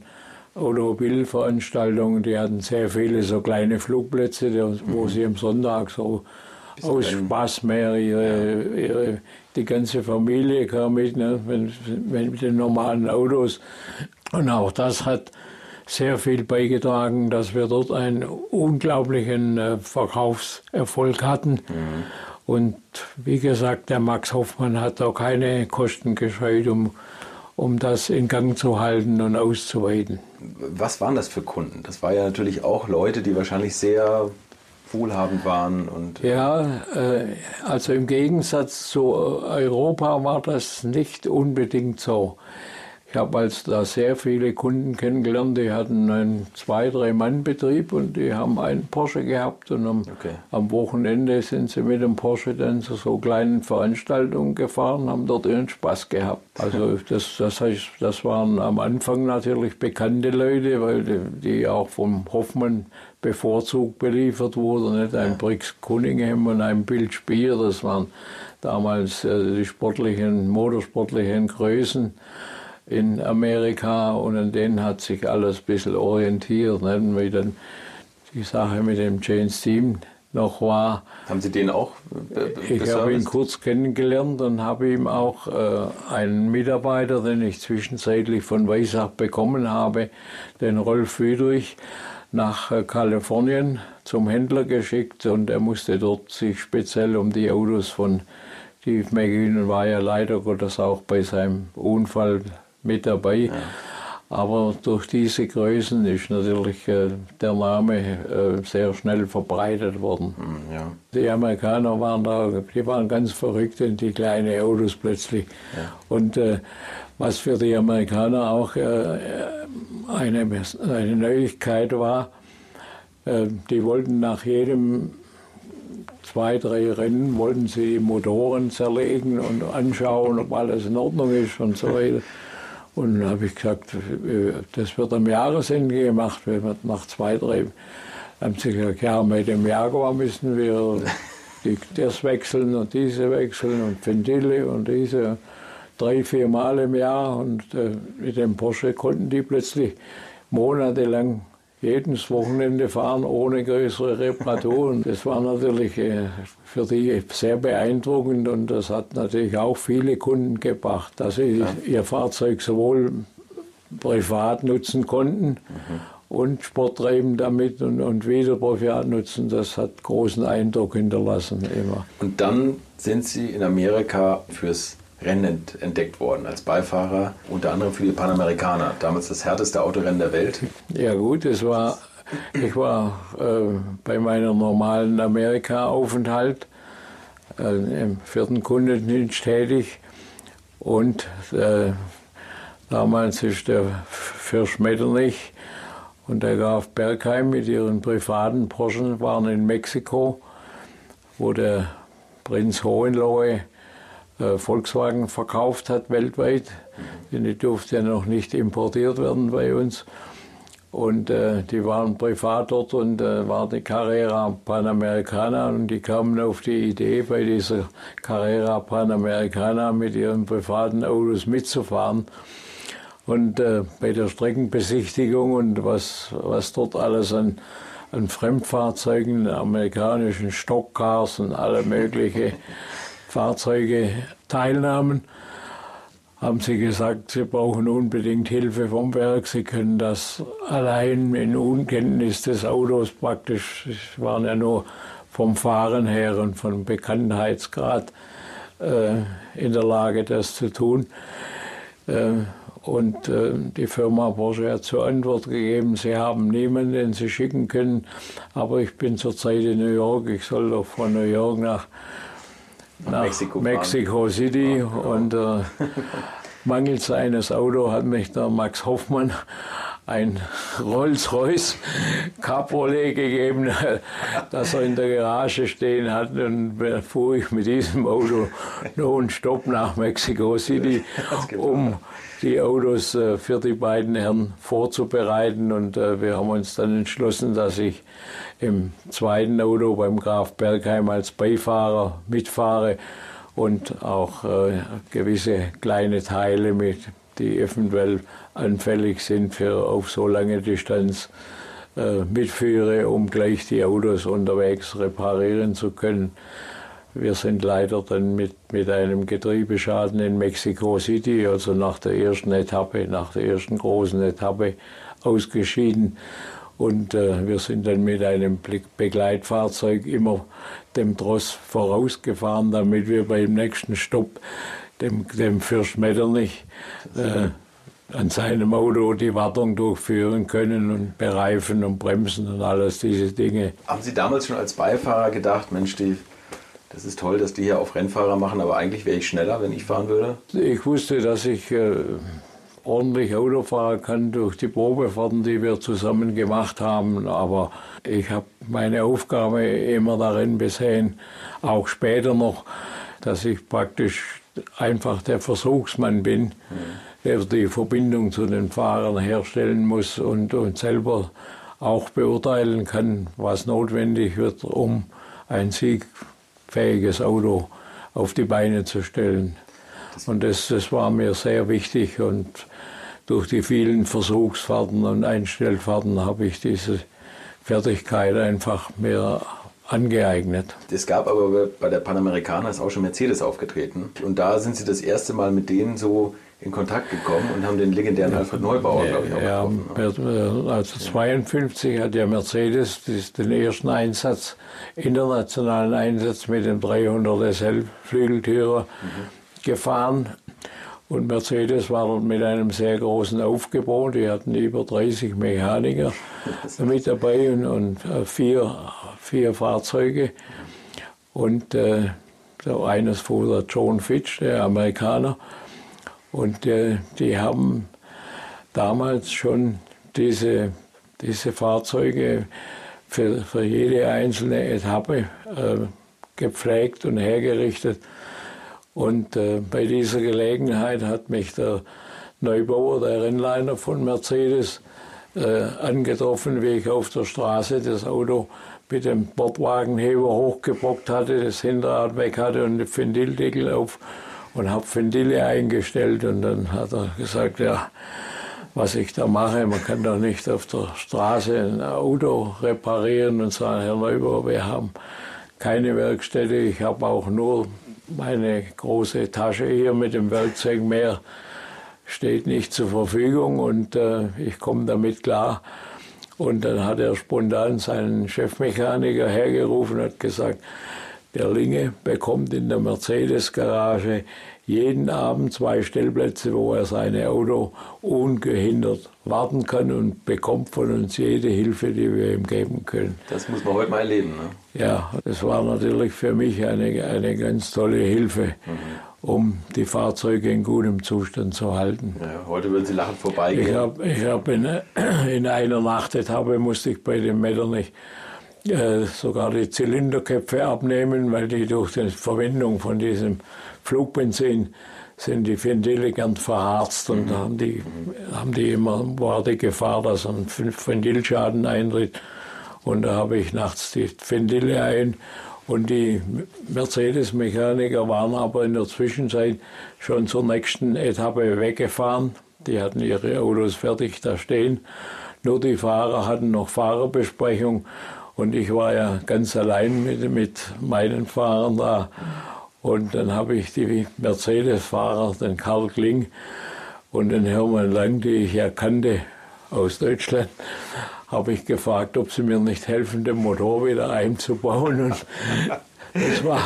Speaker 3: Automobilveranstaltungen. Die hatten sehr viele so kleine Flugplätze, wo mhm. sie am Sonntag so aus Spaß mehr, ihre, ihre, die ganze Familie kam mit, ne, wenn, wenn mit den normalen Autos. Und auch das hat sehr viel beigetragen, dass wir dort einen unglaublichen äh, Verkaufserfolg hatten. Mhm. Und wie gesagt, der Max Hoffmann hat auch keine Kosten gescheut, um, um das in Gang zu halten und auszuweiten.
Speaker 2: Was waren das für Kunden? Das war ja natürlich auch Leute, die wahrscheinlich sehr wohlhabend waren. Und
Speaker 3: ja, äh, also im Gegensatz zu Europa war das nicht unbedingt so. Ich habe also da sehr viele Kunden kennengelernt, die hatten einen Zwei-, Drei-Mann-Betrieb und die haben einen Porsche gehabt und am, okay. am Wochenende sind sie mit dem Porsche dann zu so kleinen Veranstaltungen gefahren, haben dort ihren Spaß gehabt. Also das, das heißt, das waren am Anfang natürlich bekannte Leute, weil die, die auch vom Hoffmann bevorzugt beliefert wurden, nicht ein Briggs Cunningham und ein Bill Spier, das waren damals äh, die sportlichen, motorsportlichen Größen in Amerika und an denen hat sich alles ein bisschen orientiert. Ne? Wie dann die Sache mit dem James Dean noch war.
Speaker 2: Haben Sie den auch be-
Speaker 3: Ich habe ihn kurz kennengelernt und habe ihm auch äh, einen Mitarbeiter, den ich zwischenzeitlich von Weissach bekommen habe, den Rolf Friedrich, nach äh, Kalifornien zum Händler geschickt und er musste dort sich speziell um die Autos von Steve McQueen, war ja leider Gottes auch bei seinem Unfall mit dabei. Ja. Aber durch diese Größen ist natürlich äh, der Name äh, sehr schnell verbreitet worden.
Speaker 2: Ja.
Speaker 3: Die Amerikaner waren da, die waren ganz verrückt in die kleinen Autos plötzlich. Ja. Und äh, was für die Amerikaner auch äh, eine, eine Neuigkeit war, äh, die wollten nach jedem zwei, drei Rennen, wollten sie die Motoren zerlegen und anschauen, ob alles in Ordnung ist und so weiter. Und dann habe ich gesagt, das wird am Jahresende gemacht, wenn wir nach zwei, drei, haben sie gesagt, ja, mit dem Jaguar müssen wir die, das wechseln und diese wechseln und Ventile und diese drei, vier Mal im Jahr. Und äh, mit dem Porsche konnten die plötzlich monatelang jedes Wochenende fahren, ohne größere Reparaturen. Das war natürlich äh, für die sehr beeindruckend und das hat natürlich auch viele Kunden gebracht, dass sie ja. ihr Fahrzeug sowohl privat nutzen konnten mhm. und Sport treiben damit und, und wieder privat nutzen. Das hat großen Eindruck hinterlassen immer.
Speaker 2: Und dann sind Sie in Amerika fürs Rennen entdeckt worden, als Beifahrer, unter anderem für die Panamericana, damals das härteste Autorennen der Welt.
Speaker 3: Ja gut, es war, ich war äh, bei meinem normalen Amerika-Aufenthalt äh, im vierten Kundendienst tätig und äh, damals ist der Fürst Metternich und der Graf Bergheim mit ihren privaten Porschen waren in Mexiko, wo der Prinz Hohenlohe Volkswagen verkauft hat weltweit, denn die durfte ja noch nicht importiert werden bei uns. Und äh, die waren privat dort und äh, war die Carrera Panamericana und die kamen auf die Idee, bei dieser Carrera Panamericana mit ihren privaten Autos mitzufahren. Und äh, bei der Streckenbesichtigung und was, was dort alles an, an Fremdfahrzeugen, amerikanischen Stockcars und alle möglichen Fahrzeuge teilnahmen, haben sie gesagt, sie brauchen unbedingt Hilfe vom Werk. Sie können das allein in Unkenntnis des Autos praktisch, sie waren ja nur vom Fahren her und vom Bekanntheitsgrad äh, in der Lage, das zu tun. Äh, und äh, die Firma Porsche hat zur Antwort gegeben, sie haben niemanden, den sie schicken können, aber ich bin zurzeit in New York, ich soll doch von New York nach nach Mexiko, Mexico City, ja, genau. Und äh, mangels eines Autos hat mich der Max Hoffmann ein Rolls-Royce Cabriolet gegeben, das er in der Garage stehen hat, und fuhr ich mit diesem Auto noch einen Stopp nach Mexico City, um die Autos äh, für die beiden Herren vorzubereiten, und äh, wir haben uns dann entschlossen, dass ich im zweiten Auto beim Graf Bergheim als Beifahrer mitfahre und auch äh, gewisse kleine Teile, mit, die eventuell anfällig sind für auf so lange Distanz, äh, mitführe, um gleich die Autos unterwegs reparieren zu können. Wir sind leider dann mit, mit einem Getriebeschaden in Mexico City, also nach der ersten Etappe, nach der ersten großen Etappe ausgeschieden. Und äh, wir sind dann mit einem Begleitfahrzeug immer dem Tross vorausgefahren, damit wir beim nächsten Stopp dem, dem Fürst Metternich äh, an seinem Auto die Wartung durchführen können und bereifen und bremsen und alles diese Dinge.
Speaker 2: Haben Sie damals schon als Beifahrer gedacht, Mensch, die, das ist toll, dass die hier auf Rennfahrer machen, aber eigentlich wäre ich schneller, wenn ich fahren würde?
Speaker 3: Ich wusste, dass ich äh, ordentlich Auto fahren kann durch die Probefahrten, die wir zusammen gemacht haben. Aber ich habe meine Aufgabe immer darin gesehen, auch später noch, dass ich praktisch einfach der Versuchsmann bin, mhm. der die Verbindung zu den Fahrern herstellen muss und, und selber auch beurteilen kann, was notwendig wird, um ein siegfähiges Auto auf die Beine zu stellen. Und das, das war mir sehr wichtig, und durch die vielen Versuchsfahrten und Einstellfahrten habe ich diese Fertigkeit einfach mir angeeignet.
Speaker 2: Es gab aber bei der Panamericana ist auch schon Mercedes aufgetreten, und da sind Sie das erste Mal mit denen so in Kontakt gekommen und haben den legendären ja, Alfred Neubauer, ja, glaube ich, auch
Speaker 3: ja, getroffen. Also zweiundfünfzig hat ja Mercedes den ersten Einsatz, internationalen Einsatz mit dem dreihundert S L Flügeltürer mhm. gefahren. Und Mercedes war dort mit einem sehr großen Aufgebot. Die hatten über dreißig Mechaniker mit dabei und, und vier, vier Fahrzeuge. Und äh, so eines fuhr der John Fitch, der Amerikaner. Und äh, die haben damals schon diese, diese Fahrzeuge für, für jede einzelne Etappe äh, gepflegt und hergerichtet. Und äh, bei dieser Gelegenheit hat mich der Neubauer, der Rennleiter von Mercedes, äh, angetroffen, wie ich auf der Straße das Auto mit dem Bordwagenheber hochgebockt hatte, das Hinterrad weg hatte und den Ventildeckel auf, und habe Ventile eingestellt. Und dann hat er gesagt, ja, was ich da mache, man kann doch nicht auf der Straße ein Auto reparieren, und sagen, Herr Neubauer, wir haben keine Werkstätte, ich habe auch nur meine große Tasche hier mit dem Werkzeug, mehr steht nicht zur Verfügung, und äh, ich komme damit klar. Und dann hat er spontan seinen Chefmechaniker hergerufen und hat gesagt, der Linge bekommt in der Mercedes-Garage jeden Abend zwei Stellplätze, wo er seine Auto ungehindert warten kann, und bekommt von uns jede Hilfe, die wir ihm geben können.
Speaker 2: Das muss man heute mal erleben, ne?
Speaker 3: Ja, das war natürlich für mich eine, eine ganz tolle Hilfe, mhm. um die Fahrzeuge in gutem Zustand zu halten.
Speaker 2: Ja, heute würden Sie lachend vorbeigehen.
Speaker 3: Ich habe ich hab in, in einer Nachtetappe musste ich bei dem Metternich äh, sogar die Zylinderköpfe abnehmen, weil die durch die Verwendung von diesem Flugbenzin sind die Ventile gern verharzt, und mhm. da haben die, haben die immer, war die Gefahr, dass ein Ventilschaden eintritt. Und da habe ich nachts die Ventile ein, und die Mercedes-Mechaniker waren aber in der Zwischenzeit schon zur nächsten Etappe weggefahren. die hatten ihre Autos fertig da stehen. Nur die Fahrer hatten noch Fahrerbesprechung und ich war ja ganz allein mit, mit meinen Fahrern da. Und dann habe ich die Mercedes-Fahrer, den Karl Kling und den Hermann Lang, die ich ja kannte aus Deutschland, habe ich gefragt, ob sie mir nicht helfen, den Motor wieder einzubauen. Und das war,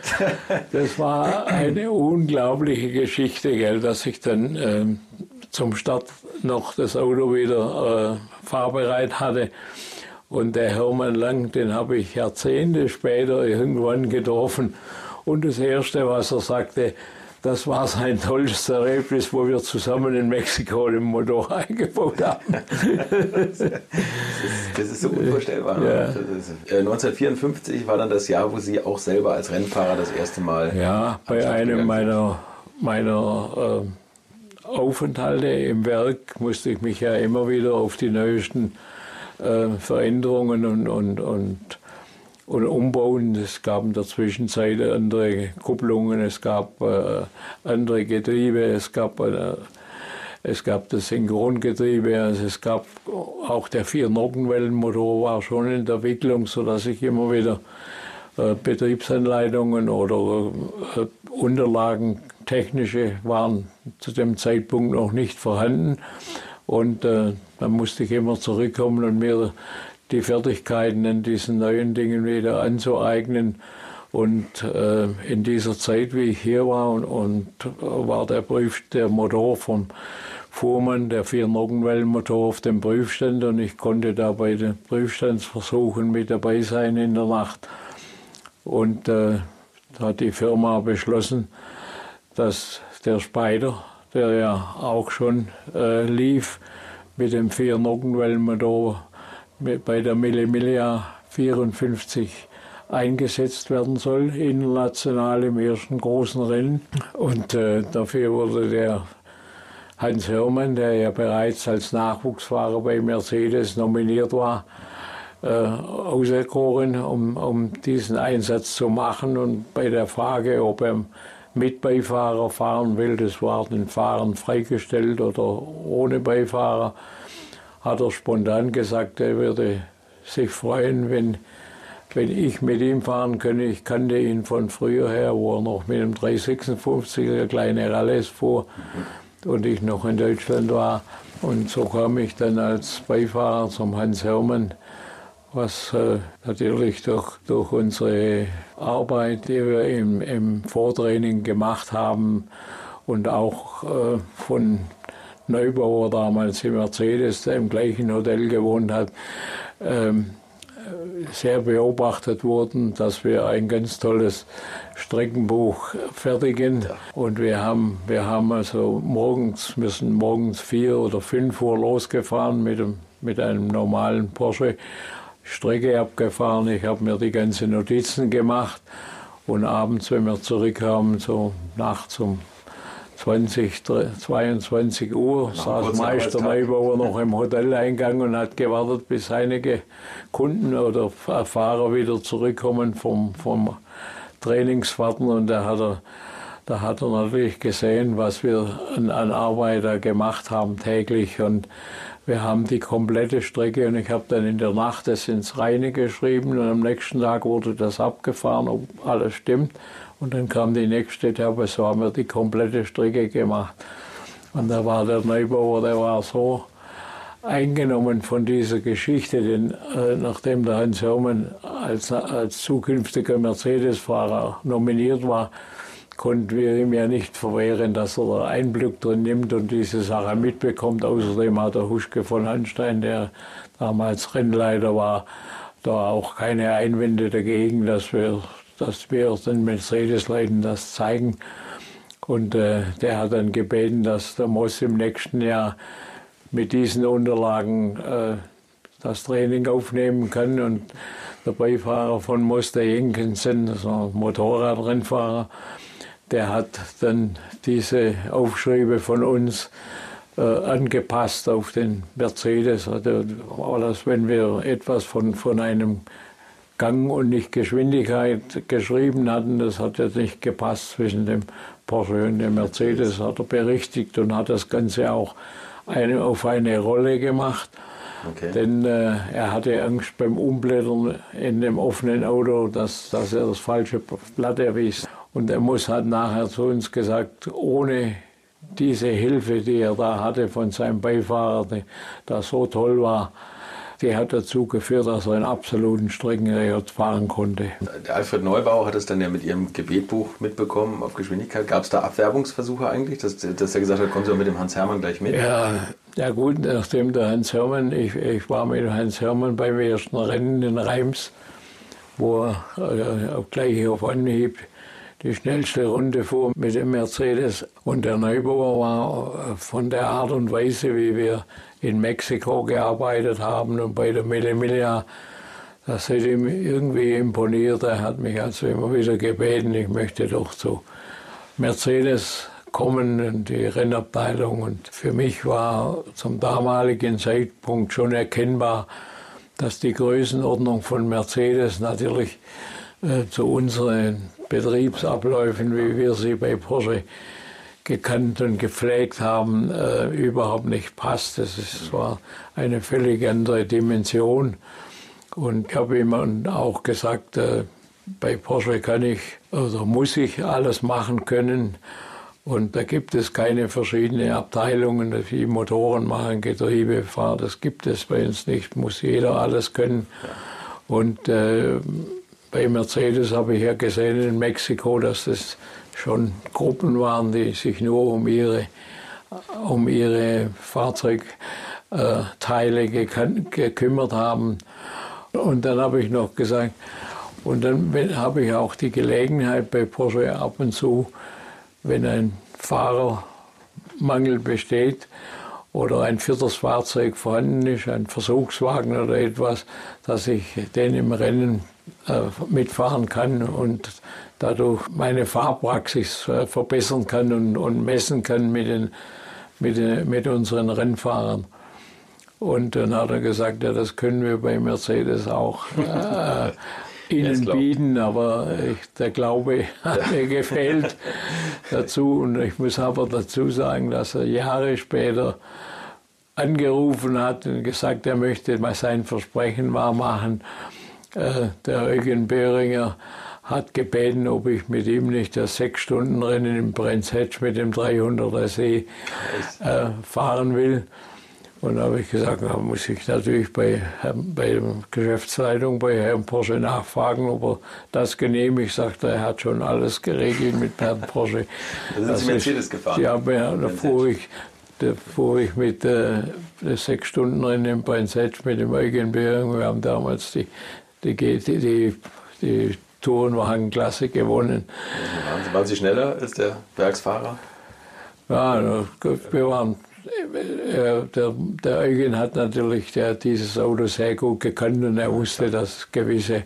Speaker 3: das war eine unglaubliche Geschichte, gell, dass ich dann äh, zum Start noch das Auto wieder äh, fahrbereit hatte. Und der Hermann Lang, den habe ich Jahrzehnte später irgendwann getroffen. Und das Erste, was er sagte, das war sein tolles Erlebnis, wo wir zusammen in Mexiko den Motor eingebaut haben.
Speaker 2: Das ist, das ist so unvorstellbar.
Speaker 3: Ja.
Speaker 2: Das ist, äh, neunzehnhundertvierundfünfzig war dann das Jahr, wo Sie auch selber als Rennfahrer das erste Mal...
Speaker 3: Ja, bei einem meiner, meiner äh, Aufenthalte im Werk musste ich mich ja immer wieder auf die neuesten äh, Veränderungen und, und, und und umbauen. Es gab in der Zwischenzeit andere Kupplungen, es gab äh, andere Getriebe, es gab, äh, es gab das Synchrongetriebe, also es gab auch der Vier-Nockenwellenmotor war schon in der Entwicklung, sodass ich immer wieder äh, Betriebsanleitungen oder äh, Unterlagen, technische, waren zu dem Zeitpunkt noch nicht vorhanden. Und äh, dann musste ich immer zurückkommen und mir die Fertigkeiten in diesen neuen Dingen wieder anzueignen. Und äh, in dieser Zeit, wie ich hier war, und, und war der, Prüf, der Motor vom Fuhrmann, der Vier-Nockenwellenmotor auf dem Prüfstand, und ich konnte da bei den Prüfstandsversuchen mit dabei sein in der Nacht. Und äh, da hat die Firma beschlossen, dass der Spider, der ja auch schon äh, lief, mit dem Vier-Nockenwellenmotor bei der Mille Miglia vierundfünfzig eingesetzt werden soll, international im ersten großen Rennen. Und äh, dafür wurde der Hans Hörmann, der ja bereits als Nachwuchsfahrer bei Mercedes nominiert war, äh, auserkoren, um, um diesen Einsatz zu machen. Und bei der Frage, ob er mit Beifahrer fahren will, das war den Fahrern freigestellt oder ohne Beifahrer, hat er spontan gesagt, er würde sich freuen, wenn, wenn ich mit ihm fahren könnte. Ich kannte ihn von früher her, wo er noch mit dem dreihundertsechsundfünfziger kleine Rallyes fuhr und ich noch in Deutschland war. Und so kam ich dann als Beifahrer zum Hans Hörmann, was äh, natürlich durch, durch unsere Arbeit, die wir im, im Vortraining gemacht haben und auch äh, von Neubauer damals im Mercedes, der im gleichen Hotel gewohnt hat, ähm, sehr beobachtet wurden, dass wir ein ganz tolles Streckenbuch fertigen. Und wir haben, wir haben also morgens, wir sind morgens vier oder fünf Uhr losgefahren mit, dem, mit einem normalen Porsche, Strecke abgefahren. Ich habe mir die ganzen Notizen gemacht und abends, wenn wir zurückkamen, so nachts um zwanzig, zweiundzwanzig Uhr, saß Meister Neubauer noch im Hoteleingang und hat gewartet, bis einige Kunden oder Fahrer wieder zurückkommen vom, vom Trainingsfahrten. Und da hat er, da hat er natürlich gesehen, was wir an, an Arbeit da gemacht haben täglich. Und wir haben die komplette Strecke, und ich habe dann in der Nacht das ins Reine geschrieben und am nächsten Tag wurde das abgefahren, ob alles stimmt. Und dann kam die nächste Etappe, so haben wir die komplette Strecke gemacht. Und da war der Neubauer, der war so eingenommen von dieser Geschichte, denn äh, nachdem der Hans Hörmann als, als zukünftiger Mercedes-Fahrer nominiert war, konnten wir ihm ja nicht verwehren, dass er da Einblick drin nimmt und diese Sache mitbekommt. Außerdem hat der Huschke von Hanstein, der damals Rennleiter war, da auch keine Einwände dagegen, dass wir dass wir den Mercedes-Leuten das zeigen. Und äh, der hat dann gebeten, dass der Moss im nächsten Jahr mit diesen Unterlagen äh, das Training aufnehmen kann. Und der Beifahrer von Moss, der Jenkinson, so ein Motorradrennfahrer, der hat dann diese Aufschriebe von uns äh, angepasst auf den Mercedes. Also, alles, wenn wir etwas von, von einem Gang und nicht Geschwindigkeit geschrieben hatten, das hat jetzt nicht gepasst zwischen dem Porsche und den Mercedes hat er berichtigt und hat das Ganze auch eine, auf eine Rolle gemacht. Okay. Denn äh, er hatte Angst beim Umblättern in dem offenen Auto, dass, dass er das falsche Blatt erwischt. Und er muss hat nachher zu uns gesagt, ohne diese Hilfe, die er da hatte von seinem Beifahrer, die da so toll war, die hat dazu geführt, dass er einen absoluten Streckenrekord fahren konnte.
Speaker 2: Der Alfred Neubauer hat es dann ja mit ihrem Gebetbuch mitbekommen auf Geschwindigkeit. Gab es da Abwerbungsversuche eigentlich, dass, dass er gesagt hat, kommen Sie mit dem Hans Hermann gleich mit?
Speaker 3: Ja, ja gut, nachdem der Hans Hermann, ich, ich war mit Hans Hermann beim ersten Rennen in Reims, wo er äh, gleich auf Anhieb die schnellste Runde fuhr mit dem Mercedes. Und der Neubauer war von der Art und Weise, wie wir in Mexiko gearbeitet haben und bei der Mille Miglia, das hat ihm irgendwie imponiert. Er hat mich also immer wieder gebeten, ich möchte doch zu Mercedes kommen in die Rennabteilung. Und für mich war zum damaligen Zeitpunkt schon erkennbar, dass die Größenordnung von Mercedes natürlich äh, zu unseren Betriebsabläufen, wie wir sie bei Porsche gekannt und gepflegt haben, äh, überhaupt nicht passt. Das ist, war eine völlig andere Dimension. Und ich habe ihm auch gesagt, äh, bei Porsche kann ich oder muss ich alles machen können. Und da gibt es keine verschiedenen Abteilungen, die Motoren machen, Getriebe fahren. Das gibt es bei uns nicht, muss jeder alles können. Und äh, bei Mercedes habe ich ja gesehen in Mexiko, dass das schon Gruppen waren, die sich nur um ihre, um ihre Fahrzeugteile gekümmert haben. Und dann habe ich noch gesagt, und dann habe ich auch die Gelegenheit bei Porsche ab und zu, wenn ein Fahrermangel besteht oder ein viertes Fahrzeug vorhanden ist, ein Versuchswagen oder etwas, dass ich den im Rennen äh, mitfahren kann und dadurch meine Fahrpraxis äh, verbessern kann und, und messen kann mit, den, mit, den, mit unseren Rennfahrern. Und dann hat er gesagt, ja, das können wir bei Mercedes auch äh, Ihnen bieten, aber ich, der Glaube hat mir gefehlt dazu. Und ich muss aber dazu sagen, dass er Jahre später angerufen hat und gesagt, er möchte mal sein Versprechen wahrmachen. Äh, der Eugen Böhringer hat gebeten, ob ich mit ihm nicht das Sechs-Stunden-Rennen im Brands-Hatch mit dem dreihunderter See äh, fahren will. Und da habe ich gesagt, da muss ich natürlich bei, bei der Geschäftsleitung, bei Herrn Porsche nachfragen, ob er das genehmigt. Ich sagte, er hat schon alles geregelt mit Herrn Porsche.
Speaker 2: Da sind Sie Mercedes gefahren?
Speaker 3: Ja, da fuhr ich, da fuhr ich mit äh, sechs Stunden Rennen im Brands-Hatch mit dem Eugen Böhringer. Wir haben damals die, die, die, die, die Tourenwagenklasse gewonnen.
Speaker 2: Waren, waren Sie schneller als der Werksfahrer?
Speaker 3: Ja, wir waren... Der, der Eugen hat natürlich der hat dieses Auto sehr gut gekannt und er wusste, dass gewisse,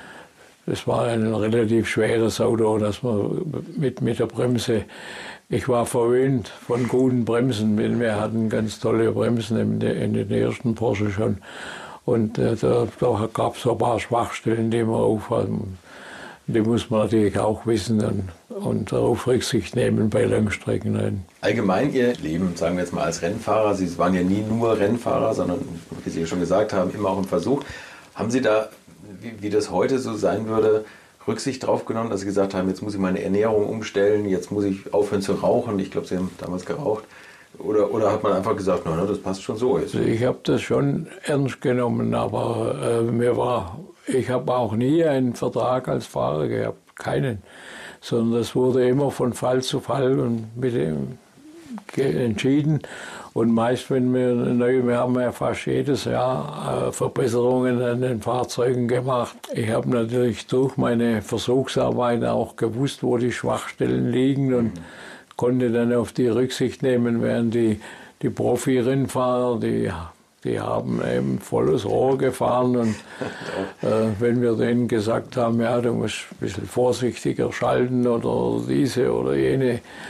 Speaker 3: das war ein relativ schweres Auto, dass man mit, mit der Bremse, ich war verwöhnt von guten Bremsen, wir hatten ganz tolle Bremsen in, in den ersten Porsche schon und äh, da, da gab es ein paar Schwachstellen, die wir aufhatten. Die muss man natürlich auch wissen und, und darauf Rücksicht nehmen bei Langstreckenrennen.
Speaker 2: Allgemein Ihr Leben, sagen wir jetzt mal als Rennfahrer, Sie waren ja nie nur Rennfahrer, sondern, wie Sie schon gesagt haben, immer auch im Versuch. Haben Sie da, wie, wie das heute so sein würde, Rücksicht drauf genommen, dass Sie gesagt haben, jetzt muss ich meine Ernährung umstellen, jetzt muss ich aufhören zu rauchen? Ich glaube, Sie haben damals geraucht. Oder, oder hat man einfach gesagt, na, das passt schon so jetzt?
Speaker 3: Also ich habe das schon ernst genommen, aber äh, mir war... Ich habe auch nie einen Vertrag als Fahrer gehabt, keinen, sondern das wurde immer von Fall zu Fall und mit dem entschieden. Und meist, wenn wir neu, wir haben ja fast jedes Jahr äh, Verbesserungen an den Fahrzeugen gemacht. Ich habe natürlich durch meine Versuchsarbeit auch gewusst, wo die Schwachstellen liegen und mhm. konnte dann auf die Rücksicht nehmen, während die, die Profi-Rennfahrer, die Die haben eben volles Rohr gefahren und äh, wenn wir denen gesagt haben, ja, du musst ein bisschen vorsichtiger schalten oder diese oder jene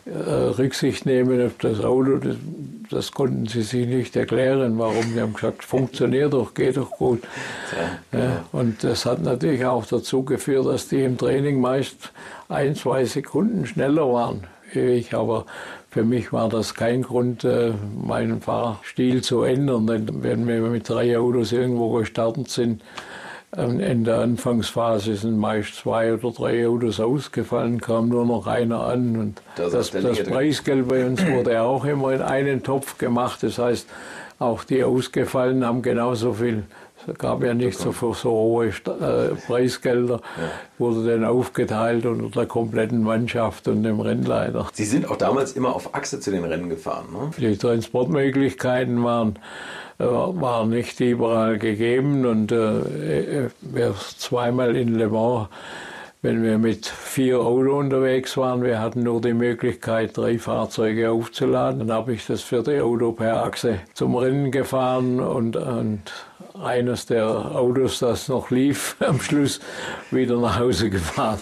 Speaker 3: äh, Rücksicht nehmen auf das Auto. Das, das konnten sie sich nicht erklären, warum. Sie haben gesagt, funktioniert doch, geht doch gut. Ja, genau. Ja, und das hat natürlich auch dazu geführt, dass die im Training meist ein, zwei Sekunden schneller waren wie ich. Aber für mich war das kein Grund, meinen Fahrstil zu ändern. Denn wenn wir mit drei Autos irgendwo gestartet sind, in der Anfangsphase sind meist zwei oder drei Autos ausgefallen, kam nur noch einer an. Und das, das, das Preisgeld bei uns wurde auch immer in einen Topf gemacht. Das heißt, auch die Ausgefallenen haben genauso viel. Es gab ja nicht so, so hohe äh, Preisgelder, ja. Wurde dann aufgeteilt unter der kompletten Mannschaft und dem Rennleiter.
Speaker 2: Sie sind auch damals immer auf Achse zu den Rennen gefahren, ne?
Speaker 3: Die Transportmöglichkeiten waren, äh, waren nicht überall gegeben und äh, wir zweimal in Le Mans, wenn wir mit vier Autos unterwegs waren, wir hatten nur die Möglichkeit, drei Fahrzeuge aufzuladen. Dann habe ich das vierte Auto per Achse zum Rennen gefahren und, und eines der Autos, das noch lief, am Schluss wieder nach Hause gefahren.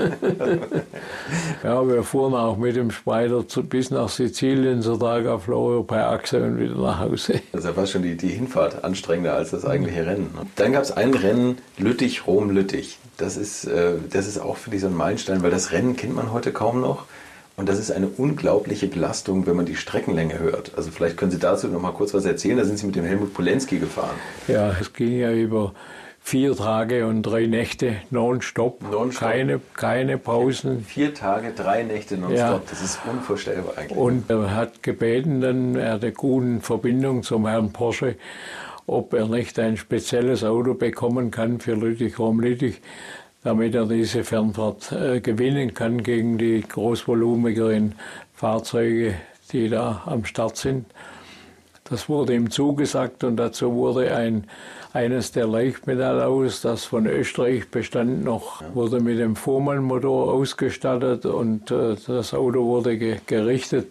Speaker 3: Ja, wir fuhren auch mit dem Spider zu, bis nach Sizilien, zur Targa Florio per Achse und wieder nach Hause.
Speaker 2: Also war schon die, die Hinfahrt anstrengender als das eigentliche Rennen. Ne? Dann gab es ein Rennen, Lüttich, Rom, Lüttich. Das ist, äh, das ist auch für dich so ein Meilenstein, weil das Rennen kennt man heute kaum noch. Und das ist eine unglaubliche Belastung, wenn man die Streckenlänge hört. Also vielleicht können Sie dazu noch mal kurz was erzählen. Da sind Sie mit dem Helmut Polenski gefahren.
Speaker 3: Ja, es ging ja über vier Tage und drei Nächte nonstop. Nonstop. Keine, keine Pausen.
Speaker 2: Vier Tage, drei Nächte nonstop. Ja. Das ist unvorstellbar eigentlich.
Speaker 3: Und er hat gebeten, dann er hatte gute Verbindung zum Herrn Porsche, ob er nicht ein spezielles Auto bekommen kann für Lüttich-Rom-Lüttich, damit er diese Fernfahrt äh, gewinnen kann gegen die großvolumigeren Fahrzeuge, die da am Start sind. Das wurde ihm zugesagt und dazu wurde ein, eines der Leichtmetallautos, das von Österreich bestand noch, wurde mit dem Fuhrmann-Motor ausgestattet und äh, das Auto wurde ge gerichtet.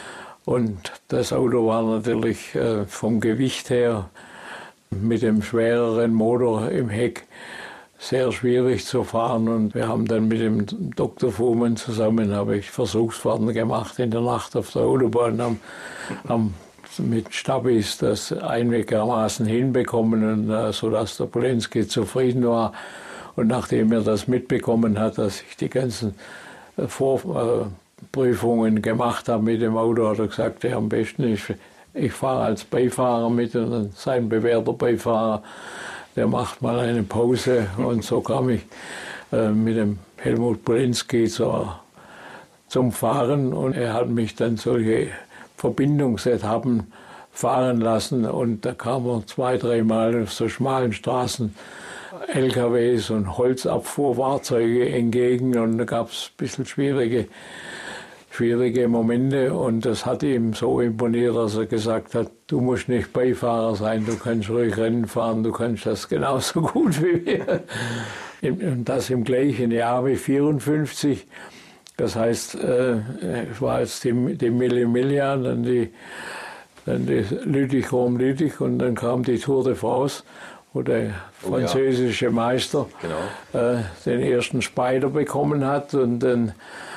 Speaker 3: Und das Auto war natürlich äh, vom Gewicht her mit dem schwereren Motor im Heck sehr schwierig zu fahren und wir haben dann mit dem Doktor Fuhrmann zusammen, habe ich Versuchsfahrten gemacht in der Nacht auf der Autobahn, haben, haben mit Stabis das einigermaßen hinbekommen, und, äh, sodass der Polenski zufrieden war. Und nachdem er das mitbekommen hat, dass ich die ganzen äh, Vorprüfungen äh, gemacht habe mit dem Auto, hat er gesagt, ja, am besten ich, ich fahre als Beifahrer mit und sein bewährter Beifahrer, der macht mal eine Pause. Und so kam ich äh, mit dem Helmut Polenski zur, zum Fahren und er hat mich dann solche Verbindungsetappen fahren lassen und da kam er zwei, dreimal auf so schmalen Straßen L K Ws und Holzabfuhrfahrzeuge entgegen und da gab es ein bisschen schwierige, schwierige Momente und das hat ihm so imponiert, dass er gesagt hat, du musst nicht Beifahrer sein, du kannst ruhig Rennen fahren, du kannst das genauso gut wie wir. Und das im gleichen Jahr wie vierundfünfzig. Das heißt, äh, es war jetzt die, die Mille Miglia, dann die, dann die Lüttich-Rom-Lüttich und dann kam die Tour de France, wo der französische Meister genau. äh, den ersten Spider bekommen hat und dann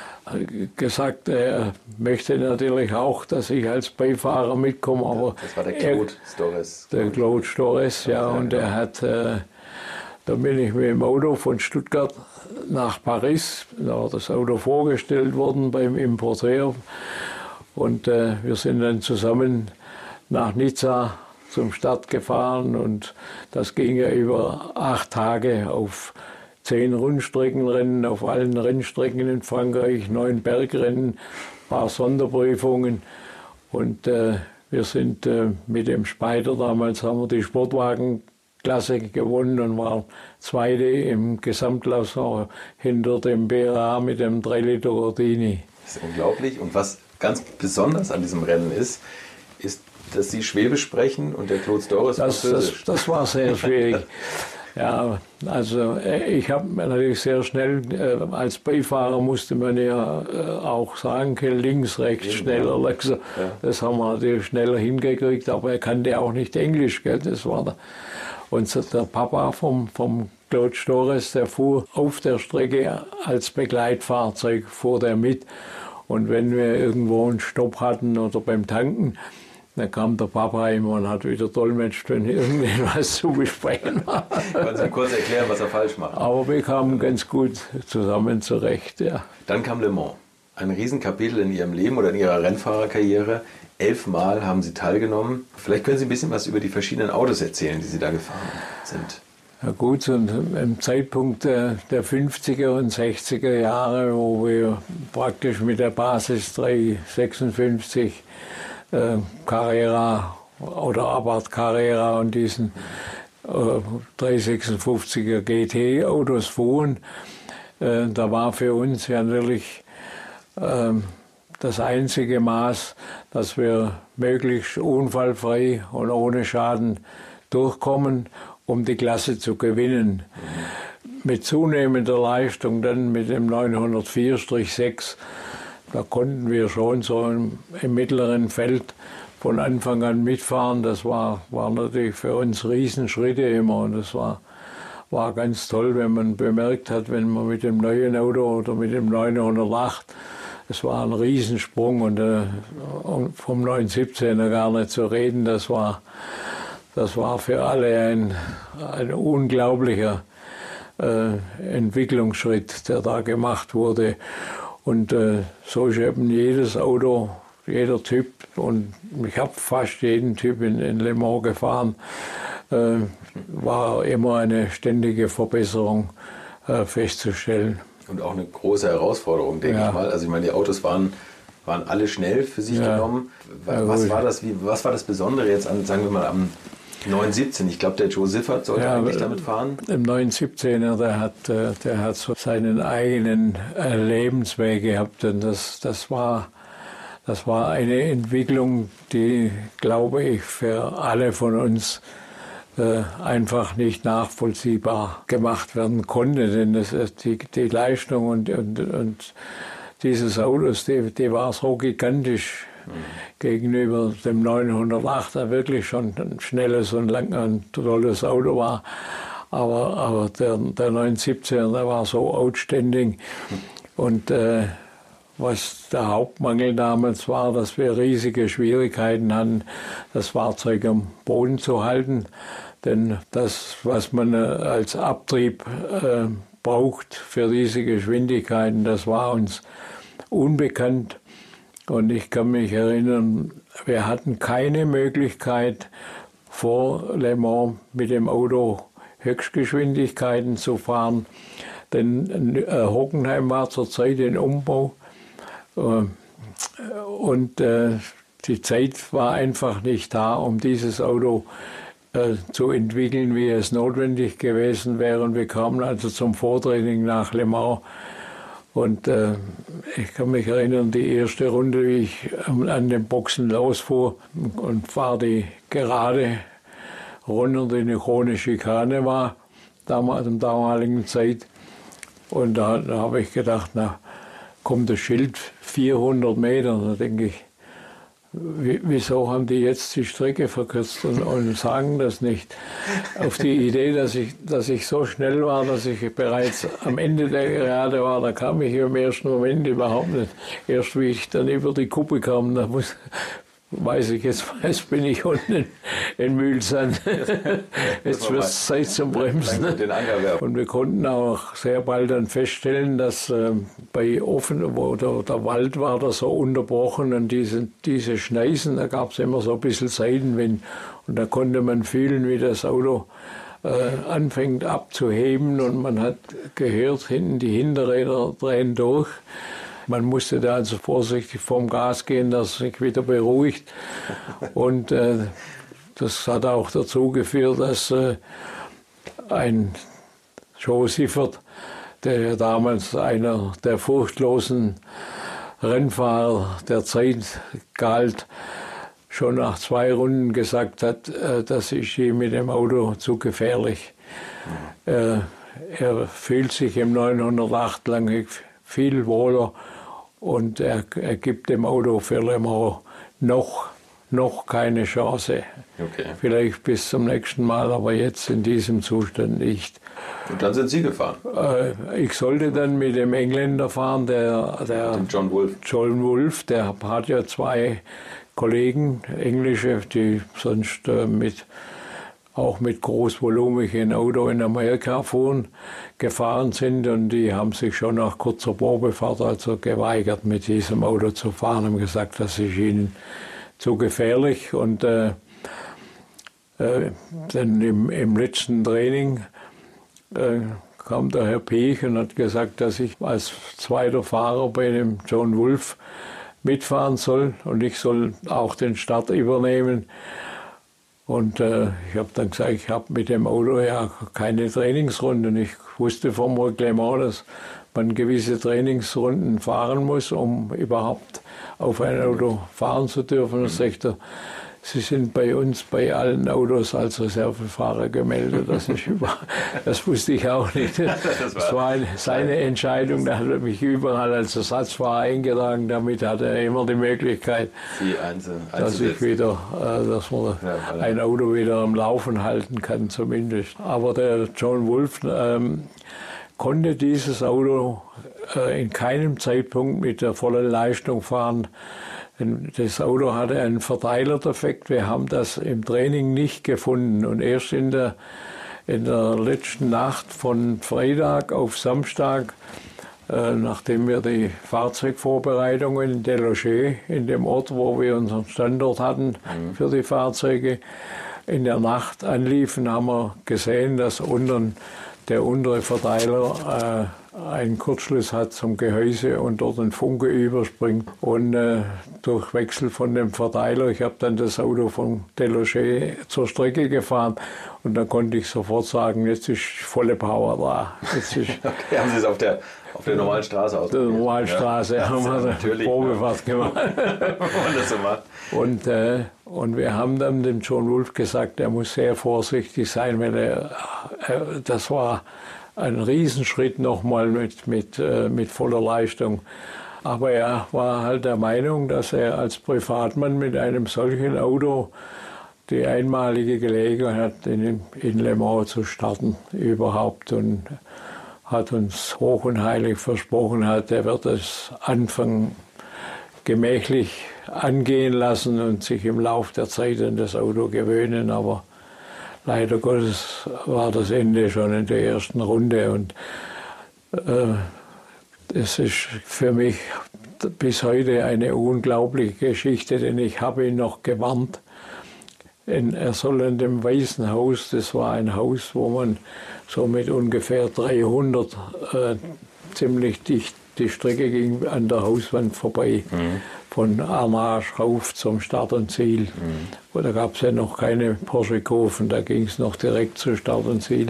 Speaker 3: gesagt, er möchte natürlich auch, dass ich als Beifahrer mitkomme, aber
Speaker 2: das war der Claude Storres.
Speaker 3: Der Claude Storres, ja, und er hat, äh, da bin ich mit dem Auto von Stuttgart nach Paris, da war das Auto vorgestellt worden beim Importeur und äh, wir sind dann zusammen nach Nizza zum Start gefahren und das ging ja über acht Tage auf zehn Rundstreckenrennen auf allen Rennstrecken in Frankreich, neun Bergrennen, ein paar Sonderprüfungen und äh, wir sind äh, mit dem Spider, damals haben wir die Sportwagenklasse gewonnen und waren Zweite im Gesamtklassement hinter dem B R A mit dem drei Liter Gordini.
Speaker 2: Das ist unglaublich und was ganz besonders an diesem Rennen ist, ist, dass Sie Schwäbisch sprechen und der Claude Storres Französisch.
Speaker 3: Das, das war sehr schwierig. Ja, also ich habe natürlich sehr schnell, äh, als Beifahrer musste man ja äh, auch sagen, links, rechts, ja, schneller, langsam. Ja. Das haben wir natürlich schneller hingekriegt, aber er kannte auch nicht Englisch, gell? Das war der. Und der Papa vom, vom Claude Storres, der fuhr auf der Strecke als Begleitfahrzeug, fuhr der mit. Und wenn wir irgendwo einen Stopp hatten oder beim Tanken, dann kam der Papa immer und hat wieder dolmetscht, wenn irgendwas zu besprechen war.
Speaker 2: Können Sie kurz erklären, was er falsch macht?
Speaker 3: Aber wir kamen ganz gut zusammen zurecht, ja.
Speaker 2: Dann kam Le Mans. Ein Riesenkapitel in Ihrem Leben oder in Ihrer Rennfahrerkarriere. Elfmal haben Sie teilgenommen. Vielleicht können Sie ein bisschen was über die verschiedenen Autos erzählen, die Sie da gefahren sind.
Speaker 3: Ja gut, und im Zeitpunkt der, der fünfziger und sechziger Jahre, wo wir praktisch mit der Basis dreihundertsechsundfünfzig äh, Carrera oder Abarth Carrera und diesen äh, dreihundertsechsundfünfziger G T-Autos fuhren, äh, da war für uns ja natürlich äh, das einzige Maß, dass wir möglichst unfallfrei und ohne Schaden durchkommen, um die Klasse zu gewinnen. Mit zunehmender Leistung dann mit dem neunhundertvier sechs, da konnten wir schon so im, im mittleren Feld von Anfang an mitfahren. Das war, war natürlich für uns Riesenschritte immer und das war, war ganz toll, wenn man bemerkt hat, wenn man mit dem neuen Auto oder mit dem neunhundertacht, es war ein Riesensprung und äh, vom neunhundertsiebzehner gar nicht zu reden, das war Das war für alle ein, ein unglaublicher äh, Entwicklungsschritt, der da gemacht wurde. Und äh, so ist eben jedes Auto, jeder Typ, und ich habe fast jeden Typ in, in Le Mans gefahren, äh, war immer eine ständige Verbesserung äh, festzustellen.
Speaker 2: Und auch eine große Herausforderung, denke
Speaker 3: ja.
Speaker 2: ich mal. Also ich meine, die Autos waren, waren alle schnell für sich
Speaker 3: ja.
Speaker 2: genommen. Was, ja, war das, wie, was war das Besondere jetzt an, sagen wir mal, am neun siebzehn? Ich glaube, der Joe Siffert sollte ja, eigentlich damit fahren.
Speaker 3: Im neun siebzehner, der hat, der hat so seinen eigenen Lebensweg gehabt. Und das, das, war, das war eine Entwicklung, die, glaube ich, für alle von uns äh, einfach nicht nachvollziehbar gemacht werden konnte. Denn das, die, die Leistung und, und, und dieses Autos, die, die war so gigantisch mhm. gegenüber dem neunhundertacht, der wirklich schon ein schnelles und lang, ein tolles Auto war. Aber, aber der, der neun siebzehner, der war so outstanding. Mhm. Und äh, was der Hauptmangel damals war, dass wir riesige Schwierigkeiten hatten, das Fahrzeug am Boden zu halten. Denn das, was man als Abtrieb äh, braucht für diese Geschwindigkeiten, das war uns unbekannt. Und ich kann mich erinnern, wir hatten keine Möglichkeit, vor Le Mans mit dem Auto Höchstgeschwindigkeiten zu fahren. Denn äh, Hockenheim war zurzeit in Umbau. Und äh, die Zeit war einfach nicht da, um dieses Auto äh, zu entwickeln, wie es notwendig gewesen wäre. Und wir kamen also zum Vortraining nach Le Mans. Und äh, ich kann mich erinnern, die erste Runde, wie ich an den Boxen losfuhr und fahre die gerade runter, die eine hohe Schikane war, damals, in der damaligen Zeit. Und da, da habe ich gedacht, na, kommt das Schild vierhundert Meter. Da denke ich, wieso haben die jetzt die Strecke verkürzt und, und sagen das nicht? Auf die Idee, dass ich, dass ich so schnell war, dass ich bereits am Ende der Gerade war, da kam ich im ersten Moment überhaupt nicht. Erst wie ich dann über die Kuppe kam, da muss, weiß ich, jetzt, jetzt bin ich unten in Mühlsand. Jetzt wird es Zeit zum Bremsen. Und wir konnten auch sehr bald dann feststellen, dass äh, bei offen, wo der, der Wald war, da so unterbrochen und diese, diese Schneisen, da gab es immer so ein bisschen Seitenwind. Und da konnte man fühlen, wie das Auto äh, anfängt abzuheben und man hat gehört, hinten die Hinterräder drehen durch. Man musste da also vorsichtig vom Gas gehen, dass es sich wieder beruhigt. Und äh, das hat auch dazu geführt, dass äh, ein Joe Siffert, der ja damals einer der furchtlosen Rennfahrer der Zeit galt, schon nach zwei Runden gesagt hat, äh, das ist ihm mit dem Auto zu gefährlich. Äh, er fühlt sich im neunhundertacht lang viel wohler und er, er gibt dem Auto für Le Mans noch noch keine Chance.
Speaker 2: Okay.
Speaker 3: Vielleicht bis zum nächsten Mal, aber jetzt in diesem Zustand nicht.
Speaker 2: Und dann sind Sie gefahren?
Speaker 3: Äh, ich sollte dann mit dem Engländer fahren, der, der
Speaker 2: mit dem John Wolfe.
Speaker 3: John Wolfe, der hat ja zwei Kollegen, Englische, die sonst äh, mit, auch mit großvolumigen Auto in Amerika fuhren, gefahren sind, und die haben sich schon nach kurzer Probefahrt also geweigert, mit diesem Auto zu fahren, haben gesagt, das ist ihnen zu gefährlich. Und äh, äh, dann im, im letzten Training äh, kam der Herr Piech und hat gesagt, dass ich als zweiter Fahrer bei dem John Wolfe mitfahren soll und ich soll auch den Start übernehmen. Und äh, ich habe dann gesagt, ich habe mit dem Auto ja keine Trainingsrunden. Ich wusste vom Reglement, dass man gewisse Trainingsrunden fahren muss, um überhaupt auf ein Auto fahren zu dürfen. Und sagt er, Sie sind bei uns bei allen Autos als Reservefahrer gemeldet. Das, ist über, das wusste ich auch nicht. Das war eine, seine Entscheidung. Da hat er mich überall als Ersatzfahrer eingetragen. Damit hat er immer die Möglichkeit, dass ich wieder, äh, dass man ja, ein Auto wieder am Laufen halten kann, zumindest. Aber der John Wolfe ähm, konnte dieses Auto äh, in keinem Zeitpunkt mit der vollen Leistung fahren. Das Auto hatte einen Verteilerdefekt. Wir haben das im Training nicht gefunden. Und erst in der, in der letzten Nacht von Freitag auf Samstag, äh, nachdem wir die Fahrzeugvorbereitungen in Deloger, in dem Ort, wo wir unseren Standort hatten für die Fahrzeuge, in der Nacht anliefen, haben wir gesehen, dass unten der untere Verteiler äh, einen Kurzschluss hat zum Gehäuse und dort ein Funke überspringt. Und äh, durch Wechsel von dem Verteiler, ich habe dann das Auto von Deloger zur Strecke gefahren und dann konnte ich sofort sagen, jetzt ist volle Power da. Jetzt ist
Speaker 2: okay, haben Sie es auf der, auf der normalen Straße ausprobiert?
Speaker 3: Der normalen Straße ja, haben wir eine Probefahrt gemacht.
Speaker 2: Und, das so macht.
Speaker 3: Und, äh, und wir haben dann dem John Wolfe gesagt, er muss sehr vorsichtig sein, weil er, er das war ein Riesenschritt nochmal mit, mit, äh, mit voller Leistung. Aber er war halt der Meinung, dass er als Privatmann mit einem solchen Auto die einmalige Gelegenheit hat, in, in Le Mans zu starten überhaupt. Und hat uns hoch und heilig versprochen, hat, er wird es Anfang gemächlich angehen lassen und sich im Laufe der Zeit an das Auto gewöhnen. Aber leider Gottes war das Ende schon in der ersten Runde. Und äh, es ist für mich bis heute eine unglaubliche Geschichte, denn ich habe ihn noch gewarnt. Er soll in dem Weißen Haus, das war ein Haus, wo man so mit ungefähr dreihundert äh, ziemlich dicht, die Strecke ging an der Hauswand vorbei, mhm. von Arnage rauf zum Start und Ziel. Mhm. Und da gab es ja noch keine Porsche-Kurven, da ging es noch direkt zu Start und Ziel.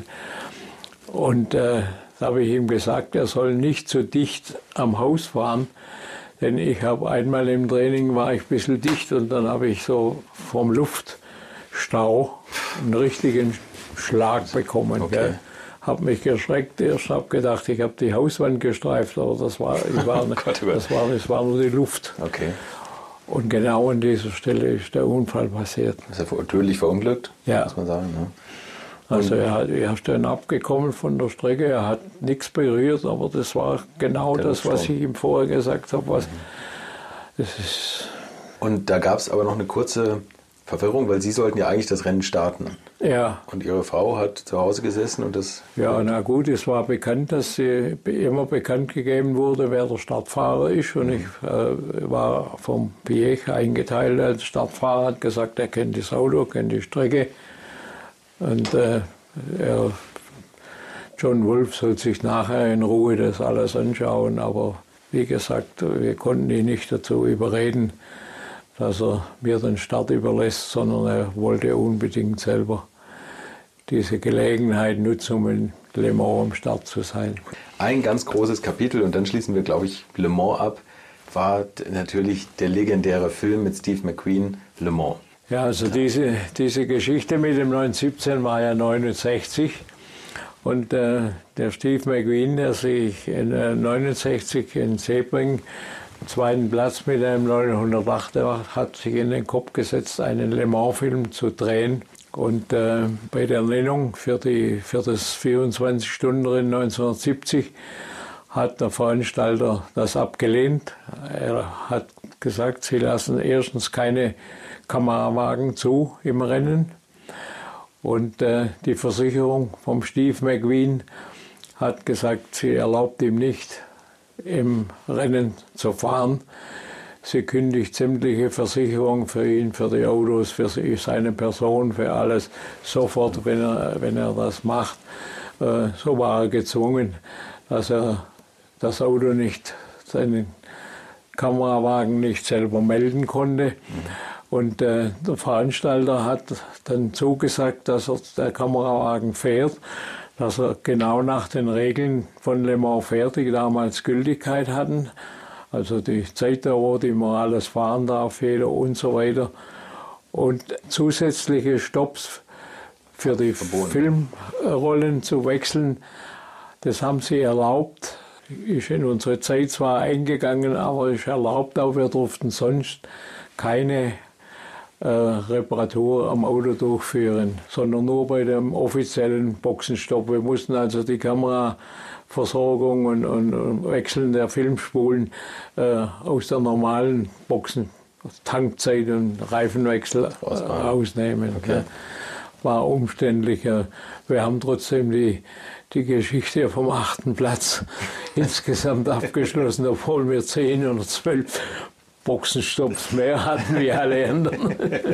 Speaker 3: Und äh, da habe ich ihm gesagt, er soll nicht so dicht am Haus fahren, denn ich habe einmal im Training war ich ein bisschen dicht und dann habe ich so vom Luftstau einen richtigen Schlag bekommen. Okay. Habe mich geschreckt, erst habe gedacht, ich habe die Hauswand gestreift, aber das war, ich war, oh Gott, das war, das war nur die Luft.
Speaker 2: Okay.
Speaker 3: Und genau an dieser Stelle ist der Unfall passiert.
Speaker 2: Ist er tödlich verunglückt,
Speaker 3: ja.
Speaker 2: muss man sagen. Ne?
Speaker 3: Also er, hat, er ist dann abgekommen von der Strecke, er hat nichts berührt, aber das war genau der das, was ich ihm vorher gesagt habe. Was, das ist
Speaker 2: Und da gab es aber noch eine kurze Verwirrung, weil Sie sollten ja eigentlich das Rennen starten.
Speaker 3: Ja.
Speaker 2: Und Ihre Frau hat zu Hause gesessen und das...
Speaker 3: Ja, na gut, es war bekannt, dass sie immer bekannt gegeben wurde, wer der Startfahrer ist. Und ich äh, war vom Piech eingeteilt als Startfahrer, hat gesagt, er kennt das Auto, kennt die Strecke. Und äh, er, John Wolfe soll sich nachher in Ruhe das alles anschauen. Aber wie gesagt, wir konnten ihn nicht dazu überreden, dass er mir den Start überlässt, sondern er wollte unbedingt selber diese Gelegenheit nutzen, um in Le Mans am Start zu sein.
Speaker 2: Ein ganz großes Kapitel, und dann schließen wir, glaube ich, Le Mans ab, war natürlich der legendäre Film mit Steve McQueen, Le Mans.
Speaker 3: Ja, also diese, diese Geschichte mit dem neunzehnsiebzehn war ja neunundsechzig. Und äh, der Steve McQueen, der sich in äh, neunundsechzig in Sebring zweiten Platz mit einem neunhundertacht. Er hat sich in den Kopf gesetzt, einen Le Mans-Film zu drehen. Und äh, bei der Nennung für, die, für das vierundzwanzig-Stunden-Rennen neunzehnhundertsiebzig hat der Veranstalter das abgelehnt. Er hat gesagt, sie lassen erstens keine Kamerawagen zu im Rennen. Und äh, die Versicherung vom Steve McQueen hat gesagt, sie erlaubt ihm nicht, im Rennen zu fahren. Sie kündigt sämtliche Versicherungen für ihn, für die Autos, für seine Person, für alles sofort, wenn er, wenn er das macht. Äh, so war er gezwungen, dass er das Auto nicht, seinen Kamerawagen nicht selber melden konnte. Und äh, der Veranstalter hat dann zugesagt, dass er, der Kamerawagen fährt, dass er genau nach den Regeln von Le Mans fährt, die damals Gültigkeit hatten. Also die Zeitdauer, die man alles fahren darf, jeder und so weiter. Und zusätzliche Stopps für die Verboten. Filmrollen zu wechseln, das haben sie erlaubt. Ist in unsere Zeit zwar eingegangen, aber ist erlaubt auch. Wir durften sonst keine äh, Reparatur am Auto durchführen, sondern nur bei dem offiziellen Boxenstopp. Wir mussten also die Kameraversorgung und, und, und Wechseln der Filmspulen äh, aus der normalen Boxen, Tankzeit und Reifenwechsel äh, ausnehmen. Okay. Ja. War umständlicher. Wir haben trotzdem die, die Geschichte vom achten Platz insgesamt abgeschlossen, obwohl wir zehn oder zwölf Boxenstopps mehr hatten wie alle anderen.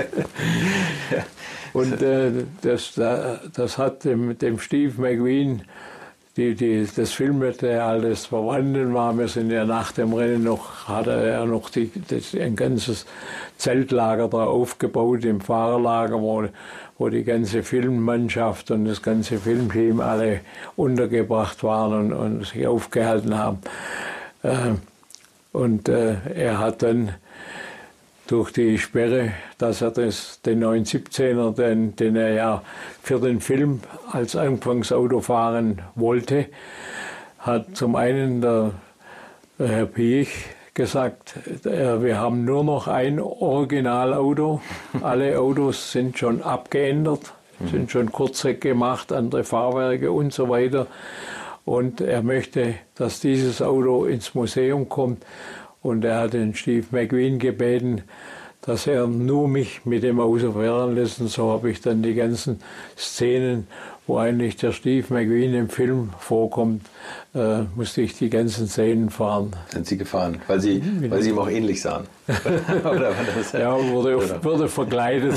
Speaker 3: Und äh, das, das hat dem, dem Steve McQueen, die, die, das Filmmaterial, das vorhanden war, wir sind ja nach dem Rennen noch, hat er noch die, das, ein ganzes Zeltlager da aufgebaut im Fahrerlager, wo, wo die ganze Filmmannschaft und das ganze Filmteam alle untergebracht waren und, und sich aufgehalten haben. Äh, und äh, er hat dann durch die Sperre, dass er das, den neun siebzehner, den, den er ja für den Film als Anfangsauto fahren wollte, hat zum einen der, der Herr Piech gesagt, äh, wir haben nur noch ein Originalauto, alle Autos sind schon abgeändert, sind schon Kurzheck gemacht, andere Fahrwerke und so weiter. Und er möchte, dass dieses Auto ins Museum kommt. Und er hat den Steve McQueen gebeten, dass er nur mich mit dem Auto fahren lässt. Und so habe ich dann die ganzen Szenen, wo eigentlich der Steve McQueen im Film vorkommt, äh, musste ich die ganzen Szenen fahren.
Speaker 2: Sind Sie gefahren? Weil Sie, weil Sie ihm auch ähnlich sahen?
Speaker 3: Oder war das ja, wurde, oder? wurde verkleidet.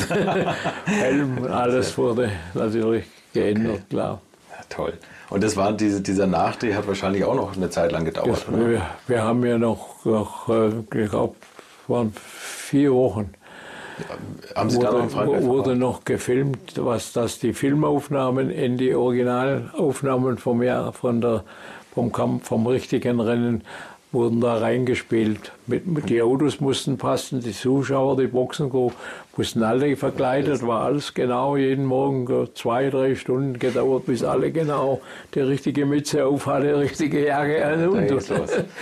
Speaker 3: Helm, alles wurde natürlich geändert, okay. Klar.
Speaker 2: Ja, toll. Und das war diese, dieser Nachdreh hat wahrscheinlich auch noch eine Zeit lang gedauert,
Speaker 3: das,
Speaker 2: oder?
Speaker 3: Wir, wir haben ja noch, noch ich glaube, waren vier Wochen.
Speaker 2: Ja, haben Sie
Speaker 3: wurde,
Speaker 2: da noch in Frankreich
Speaker 3: wurde noch gefilmt, was das die Filmaufnahmen in die Originalaufnahmen vom Jahr, von der, vom Kampf, vom richtigen Rennen wurden da reingespielt. Mit, mit, die Autos mussten passen, die Zuschauer, die Boxencrew mussten alle verkleidet, war alles genau, jeden Morgen zwei, drei Stunden gedauert, bis alle genau die richtige Mütze auf hatte, die richtige Jacke an. Und das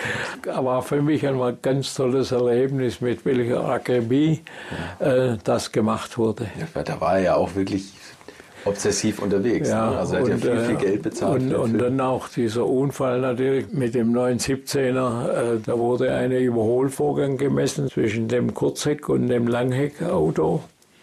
Speaker 3: war für mich ein ganz tolles Erlebnis, mit welcher Akribie ja. äh, das gemacht wurde.
Speaker 2: Ja, da war er ja auch wirklich obsessiv unterwegs.
Speaker 3: Ja,
Speaker 2: ne? Also er hat
Speaker 3: und,
Speaker 2: ja viel, viel Geld bezahlt.
Speaker 3: Und, und dann auch dieser Unfall natürlich mit dem neun siebzehner. Äh, da wurde ein Überholvorgang gemessen zwischen dem Kurzheck- und dem Langheckauto.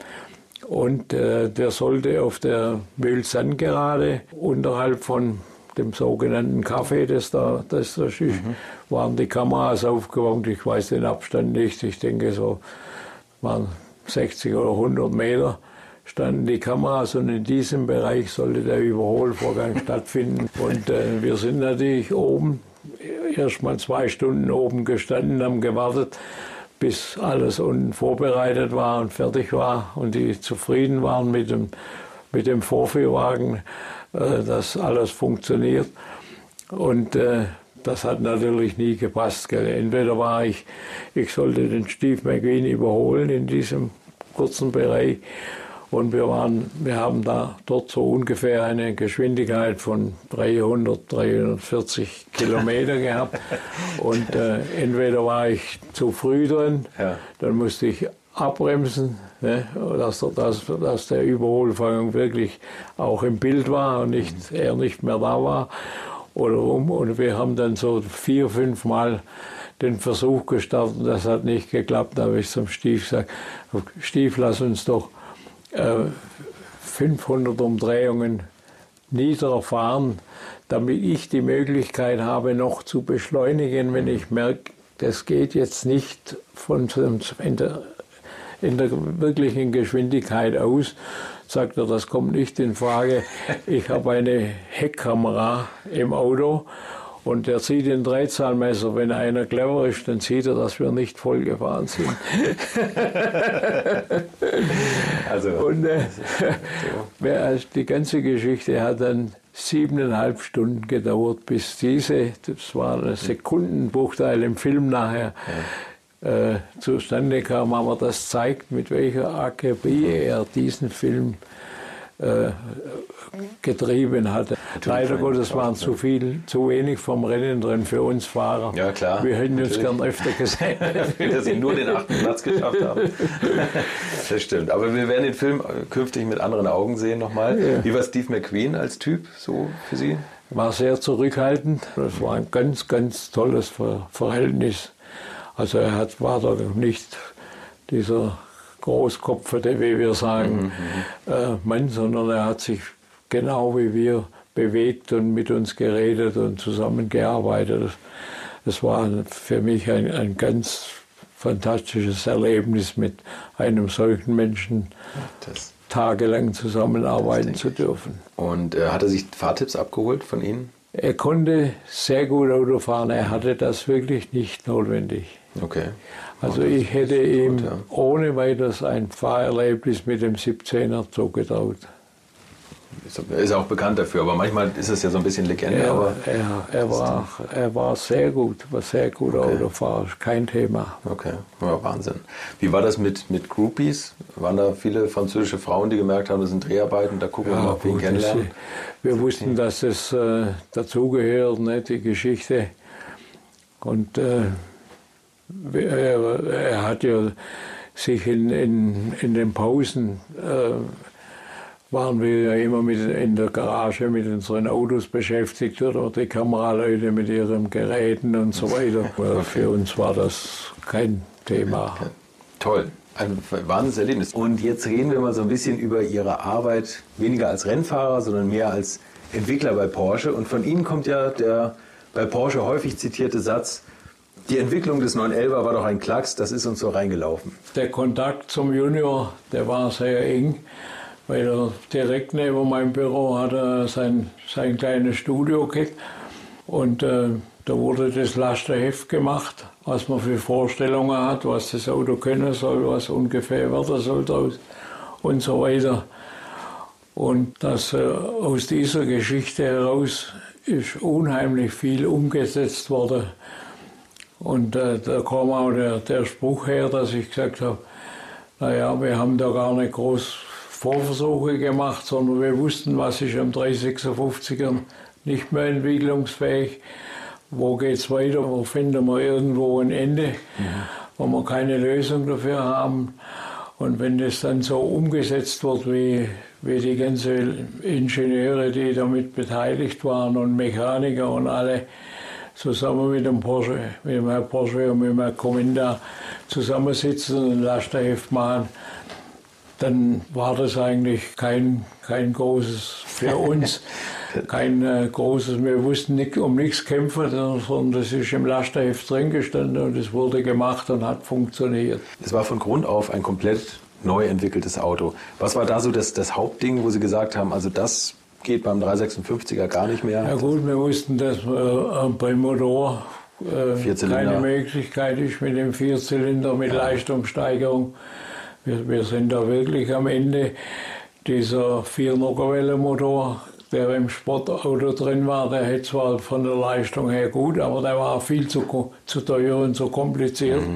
Speaker 3: Und äh, der sollte auf der Mühlsandgerade unterhalb von dem sogenannten Café, das da, das da ist, mhm. waren die Kameras aufgebaut. Ich weiß den Abstand nicht. Ich denke, so waren sechzig oder hundert Meter. Standen die Kameras und in diesem Bereich sollte der Überholvorgang stattfinden. Und äh, wir sind natürlich oben, erst mal zwei Stunden oben gestanden, haben gewartet, bis alles unten vorbereitet war und fertig war und die zufrieden waren mit dem, mit dem Vorführwagen, äh, dass alles funktioniert. Und äh, das hat natürlich nie gepasst. Gell. Entweder war ich, ich sollte den Steve McQueen überholen in diesem kurzen Bereich, Und wir, waren, wir haben da dort so ungefähr eine Geschwindigkeit von dreihundert, dreihundertvierzig Kilometer gehabt. Und äh, entweder war ich zu früh drin, ja. dann musste ich abbremsen, ne, dass, dass, dass der Überholfang wirklich auch im Bild war und nicht, mhm. er nicht mehr da war. Oder um. Und wir haben dann so vier, fünf Mal den Versuch gestartet. Das hat nicht geklappt. Da habe ich zum Stief gesagt, Stief, lass uns doch äh, fünfhundert Umdrehungen niedriger fahren, damit ich die Möglichkeit habe, noch zu beschleunigen, wenn ich merke, das geht jetzt nicht von, in, der, in der wirklichen Geschwindigkeit aus. Sagt er, das kommt nicht in Frage. Ich habe eine Heckkamera im Auto und der zieht den Drehzahlmesser. Wenn einer clever ist, dann sieht er, dass wir nicht voll gefahren sind. Also, und äh, so. Die ganze Geschichte hat dann siebeneinhalb Stunden gedauert, bis diese, das war ein Sekundenbruchteil im Film nachher, ja. äh, zustande kam. Aber das zeigt, mit welcher Akribie er diesen Film äh, getrieben hatte. Leider Gottes waren zu viel, zu wenig vom Rennen drin für uns Fahrer.
Speaker 2: Ja, klar.
Speaker 3: Wir hätten uns gern öfter gesehen.
Speaker 2: Dass sie nur den achten Platz geschafft haben. Das stimmt. Aber wir werden den Film künftig mit anderen Augen sehen nochmal. Ja. Wie war Steve McQueen als Typ so für Sie?
Speaker 3: War sehr zurückhaltend. Das war ein ganz, ganz tolles Verhältnis. Also er hat, war da nicht dieser Großkopferte, wie wir sagen, mhm, äh, Mann, sondern er hat sich genau wie wir bewegt und mit uns geredet und zusammengearbeitet. Das war für mich ein, ein ganz fantastisches Erlebnis, mit einem solchen Menschen das, tagelang zusammenarbeiten zu dürfen.
Speaker 2: Und äh, hat er sich Fahrtipps abgeholt von Ihnen?
Speaker 3: Er konnte sehr gut Auto fahren, er hatte das wirklich nicht notwendig.
Speaker 2: Okay.
Speaker 3: Also oh, ich hätte ihm gut, ja. ohne weiteres ein Fahrerlebnis mit dem siebzehner zugetraut.
Speaker 2: Er ist auch bekannt dafür, aber manchmal ist es ja so ein bisschen Legende.
Speaker 3: Er,
Speaker 2: aber
Speaker 3: er, er, war, er war sehr gut, war sehr guter okay. Autofahrer, kein Thema.
Speaker 2: Okay, ja, Wahnsinn. Wie war das mit, mit Groupies? Waren da viele französische Frauen, die gemerkt haben, das sind Dreharbeiten, da gucken ja, wir mal, ob wir ihn kennenlernen?
Speaker 3: Wir wussten, dass es äh, dazugehört, ne, die Geschichte. Und äh, er, er hat ja sich in, in, in den Pausen, äh, waren wir ja immer mit in der Garage mit unseren Autos beschäftigt oder die Kameraleute mit ihren Geräten und so weiter. Okay. Für uns war das kein Thema.
Speaker 2: Okay. Toll. Ein Wahnsinnserlebnis. Und jetzt reden wir mal so ein bisschen über Ihre Arbeit, weniger als Rennfahrer, sondern mehr als Entwickler bei Porsche. Und von Ihnen kommt ja der bei Porsche häufig zitierte Satz, die Entwicklung des neun elfer war doch ein Klacks, das ist uns so reingelaufen.
Speaker 3: Der Kontakt zum Junior, der war sehr eng, weil er direkt neben meinem Büro hatte sein, sein kleines Studio gehabt. Und äh, da wurde das Lasterheft gemacht, was man für Vorstellungen hat, was das Auto können soll, was ungefähr werden soll draus und so weiter. Und das, äh, aus dieser Geschichte heraus ist unheimlich viel umgesetzt worden. Und äh, da kam auch der, der Spruch her, dass ich gesagt habe, naja, wir haben da gar nicht groß Vorversuche gemacht, sondern wir wussten, was ist am dreihundertsechsundfünfziger nicht mehr entwicklungsfähig, wo geht es weiter, wo finden wir irgendwo ein Ende, mhm. wo wir keine Lösung dafür haben. Und wenn das dann so umgesetzt wird, wie, wie die ganzen Ingenieure, die damit beteiligt waren und Mechaniker und alle, zusammen mit dem Porsche, mit dem Herrn Porsche und mit dem Herrn Cominda zusammensitzen und ein Lasterheft machen, dann war das eigentlich kein, kein großes, für uns, kein äh, großes, wir wussten nicht, um nichts kämpfen, sondern das ist im Lasterheft drin gestanden und es wurde gemacht und hat funktioniert.
Speaker 2: Es war von Grund auf ein komplett neu entwickeltes Auto. Was war da so das, das Hauptding, wo Sie gesagt haben, also das geht beim dreihundertsechsundfünfziger gar nicht mehr?
Speaker 3: Ja gut, wir wussten, dass äh, beim Motor äh, keine Möglichkeit ist mit dem Vierzylinder, mit ja. Leistungssteigerung. Wir, wir sind da wirklich am Ende. Dieser Vier-Nockerwelle-Motor, der im Sportauto drin war, der hätte zwar von der Leistung her gut, aber der war viel zu, zu teuer und zu kompliziert. Mhm.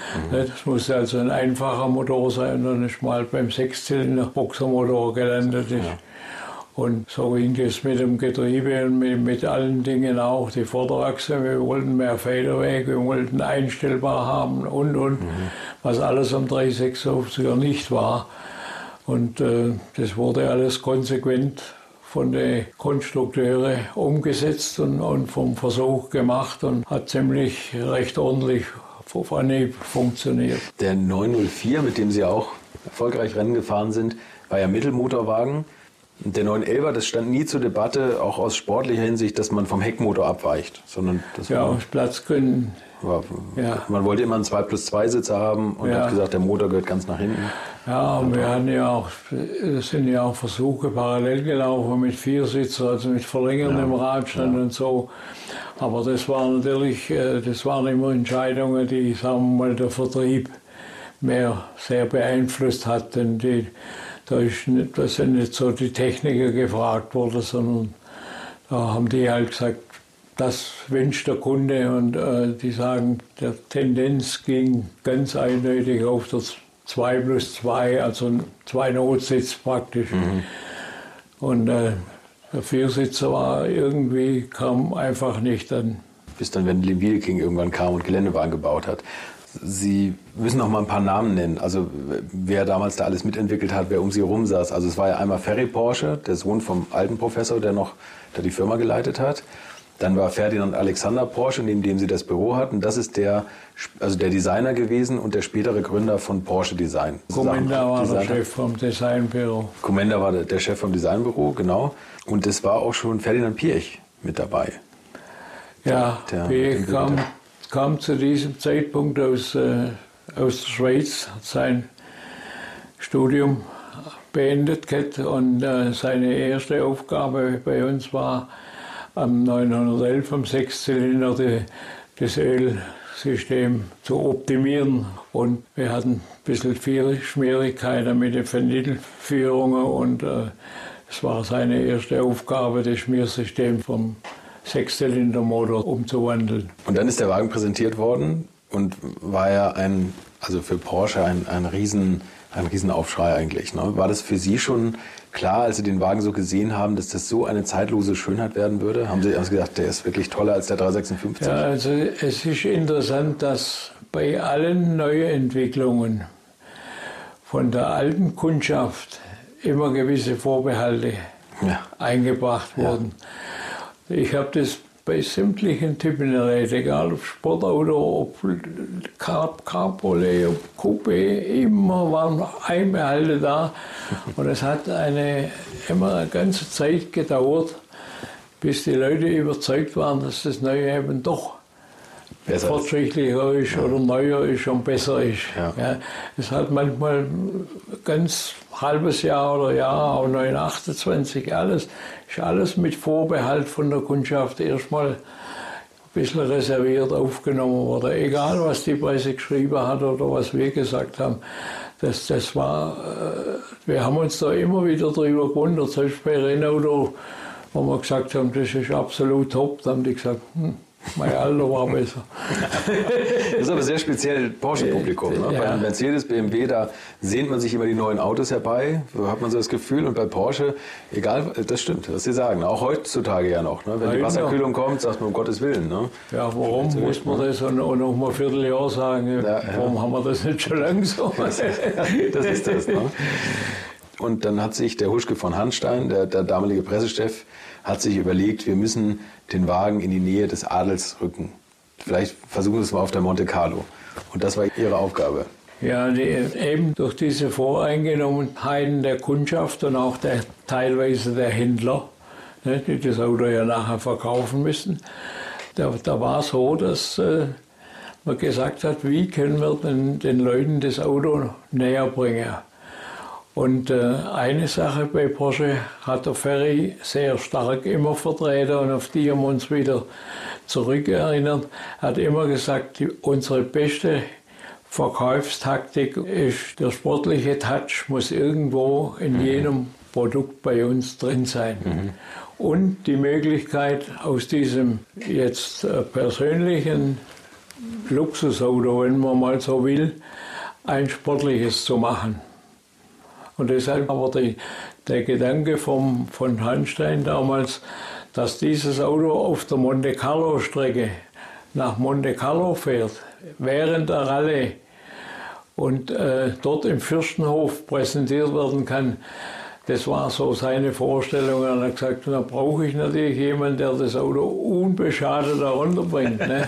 Speaker 3: Mhm. Das musste also ein einfacher Motor sein und nicht mal beim Sechszylinder-Boxermotor gelandet ist. Ja. Und so ging es mit dem Getriebe und mit, mit allen Dingen auch. Die Vorderachse, wir wollten mehr Federweg, wir wollten einstellbar haben und, und, mhm. was alles am drei sechsundfünfziger nicht war. Und äh, das wurde alles konsequent von den Konstrukteuren umgesetzt und, und vom Versuch gemacht und hat ziemlich recht ordentlich auf Anhieb funktioniert.
Speaker 2: Der neun null vier, mit dem Sie auch erfolgreich Rennen gefahren sind, war ja Mittelmotorwagen. Der neun elfer, das stand nie zur Debatte, auch aus sportlicher Hinsicht, dass man vom Heckmotor abweicht. Sondern das
Speaker 3: ja, aus Platzgründen.
Speaker 2: War, ja. Man wollte immer einen zwei plus zwei Sitzer haben und ja. hat gesagt, der Motor gehört ganz nach hinten.
Speaker 3: Ja, und wir hatten ja auch, es sind ja auch Versuche parallel gelaufen mit Viersitzer, also mit verlängerndem ja. Radstand ja. und so. Aber das waren natürlich, das waren immer Entscheidungen, die, sagen wir mal, der Vertrieb mehr sehr beeinflusst hat. Denn die, da, ist nicht, da sind nicht so die Techniker gefragt worden, sondern da haben die halt gesagt, das wünscht der Kunde und äh, die sagen, der Tendenz ging ganz eindeutig auf das zwei plus zwei, also zwei Notsitz praktisch. Mhm. Und äh, der Viersitzer war irgendwie, kam einfach nicht an.
Speaker 2: Bis dann, wenn Lee Wiedeking irgendwann kam und Geländewagen gebaut hat. Sie müssen noch mal ein paar Namen nennen, also wer damals da alles mitentwickelt hat, wer um Sie herum saß. Also es war ja einmal Ferry Porsche, der Sohn vom alten Professor, der noch der die Firma geleitet hat. Dann war Ferdinand Alexander Porsche, neben dem Sie das Büro hatten. Das ist der, also der Designer gewesen und der spätere Gründer von Porsche Design.
Speaker 3: Kommunda war der Chef vom Designbüro.
Speaker 2: Kommunda war der Chef vom Designbüro, genau. Und es war auch schon Ferdinand Piëch mit dabei.
Speaker 3: Ja, Piëch kam, kam zu diesem Zeitpunkt aus, äh, aus der Schweiz, hat sein Studium beendet gehabt und äh, seine erste Aufgabe bei uns war, am neunhundertelf, am Sechszylinder, die, das Ölsystem zu optimieren. Und wir hatten ein bisschen viel Schwierigkeiten mit den Ventilführungen und äh, es war seine erste Aufgabe, das Schmiersystem vom Sechszylindermotor umzuwandeln.
Speaker 2: Und dann ist der Wagen präsentiert worden und war ja ein, also für Porsche ein, ein riesen Ein Riesenaufschrei eigentlich. Ne? War das für Sie schon klar, als Sie den Wagen so gesehen haben, dass das so eine zeitlose Schönheit werden würde? Haben Sie also gedacht, der ist wirklich toller als der drei sechsundfünfzig?
Speaker 3: Ja, also es ist interessant, dass bei allen Neuentwicklungen von der alten Kundschaft immer gewisse Vorbehalte ja. eingebracht wurden. Ja. Ich habe das bei sämtlichen Typengeräten, egal ob Sportauto, ob Car Cabriolet, ob Coupé, immer waren Einbehalte da. Und es hat eine, immer eine ganze Zeit gedauert, bis die Leute überzeugt waren, dass das Neue eben doch besser fortschrittlicher ist, ist ja. oder neuer ist und besser ist. Ja. Ja, es hat manchmal ganz halbes Jahr oder Jahr, auch neun achtundzwanzig, alles, ist alles mit Vorbehalt von der Kundschaft erstmal ein bisschen reserviert aufgenommen worden. Egal, was die Presse geschrieben hat oder was wir gesagt haben. Das, das war, wir haben uns da immer wieder drüber gewundert, selbst bei Renault, wo wir gesagt haben, das ist absolut top, da haben die gesagt, hm, mein Alter war besser.
Speaker 2: Das ist aber sehr speziell Porsche-Publikum. Ne? Ja. Bei Mercedes, B M W, da sehnt man sich immer die neuen Autos herbei, so hat man so das Gefühl. Und bei Porsche, egal, das stimmt, was Sie sagen, auch heutzutage ja noch. Ne? Wenn die Wasserkühlung kommt, sagt man um Gottes Willen. Ne?
Speaker 3: Ja, warum so muss man das und noch mal ein Vierteljahr sagen? Ja, warum ja. haben wir das nicht schon lange so?
Speaker 2: Das, das ist das. Ne? Und dann hat sich der Huschke von Hanstein, der, der damalige Pressechef, hat sich überlegt, wir müssen den Wagen in die Nähe des Adels rücken. Vielleicht versuchen wir es mal auf der Monte Carlo. Und das war Ihre Aufgabe.
Speaker 3: Ja, die, eben durch diese Voreingenommenheiten der Kundschaft und auch der, teilweise der Händler, ne, die das Auto ja nachher verkaufen müssen, da, da war es so, dass äh, man gesagt hat, wie können wir den, den Leuten das Auto näher bringen. Und äh, eine Sache bei Porsche hat der Ferry sehr stark immer vertreten und auf die haben wir uns wieder zurückerinnert. Er hat immer gesagt, die, unsere beste Verkaufstaktik ist, der sportliche Touch muss irgendwo in mhm. jedem Produkt bei uns drin sein. Mhm. Und die Möglichkeit, aus diesem jetzt äh, persönlichen Luxusauto, wenn man mal so will, ein sportliches zu machen. Und deshalb aber die, der Gedanke vom, von Hanstein damals, dass dieses Auto auf der Monte Carlo Strecke nach Monte Carlo fährt, während der Rallye und äh, dort im Fürstenhof präsentiert werden kann. Das war so seine Vorstellung. Er hat gesagt, da brauche ich natürlich jemanden, der das Auto unbeschadet herunterbringt. Ne?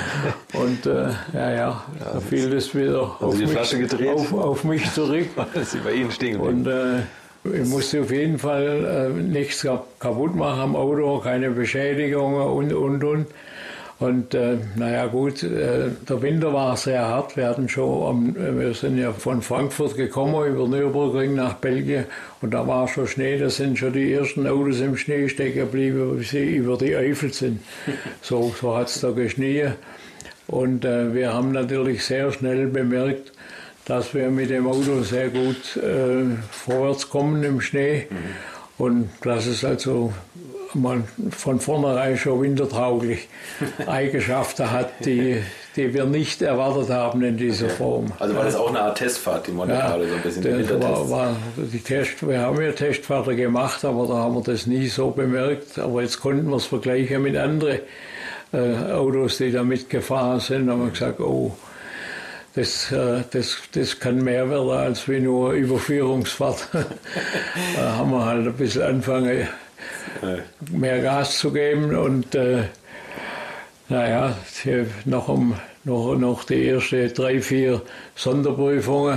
Speaker 3: Und äh, ja, ja, da fiel das wieder auf
Speaker 2: die
Speaker 3: mich,
Speaker 2: Flasche gedreht?
Speaker 3: Auf, auf mich zurück.
Speaker 2: Das ist bei Ihnen stehen
Speaker 3: Und äh, ich musste auf jeden Fall äh, nichts kaputt machen am Auto, keine Beschädigungen und, und, und. Und äh, naja gut, äh, der Winter war sehr hart. Wir hatten schon, am, wir sind ja von Frankfurt gekommen über Nürburgring nach Belgien und da war schon Schnee. Da sind schon die ersten Autos im Schnee stecken geblieben, wie sie über die Eifel sind. So, so hat es da geschnien. Und äh, wir haben natürlich sehr schnell bemerkt, dass wir mit dem Auto sehr gut äh, vorwärts kommen im Schnee. Mhm. Und dass es also man von vornherein schon wintertauglich Eigenschaften hat, die, die wir nicht erwartet haben in dieser Form.
Speaker 2: Also war das auch eine Art Testfahrt, die Monte Carlo, ja, so ein bisschen die
Speaker 3: das war, war die Test, wir haben ja Testfahrten gemacht, aber da haben wir das nie so bemerkt. Aber jetzt konnten wir es vergleichen mit anderen äh, Autos, die da mitgefahren sind. Da haben wir gesagt, oh, Das, das, das kann mehr werden als wie nur Überführungsfahrt. Da haben wir halt ein bisschen angefangen, mehr Gas zu geben. Und äh, naja, noch, um, noch, noch die ersten drei, vier Sonderprüfungen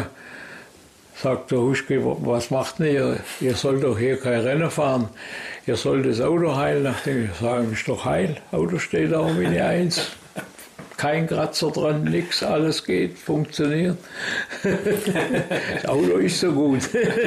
Speaker 3: sagt der Huschke, was macht denn ihr? Ihr sollt doch hier kein Rennen fahren. Ihr sollt das Auto heilen. Nachdem ich sage, ist doch heil. Auto steht da um wie eins. Kein Kratzer dran, nichts, alles geht, funktioniert. Das Auto ist so gut.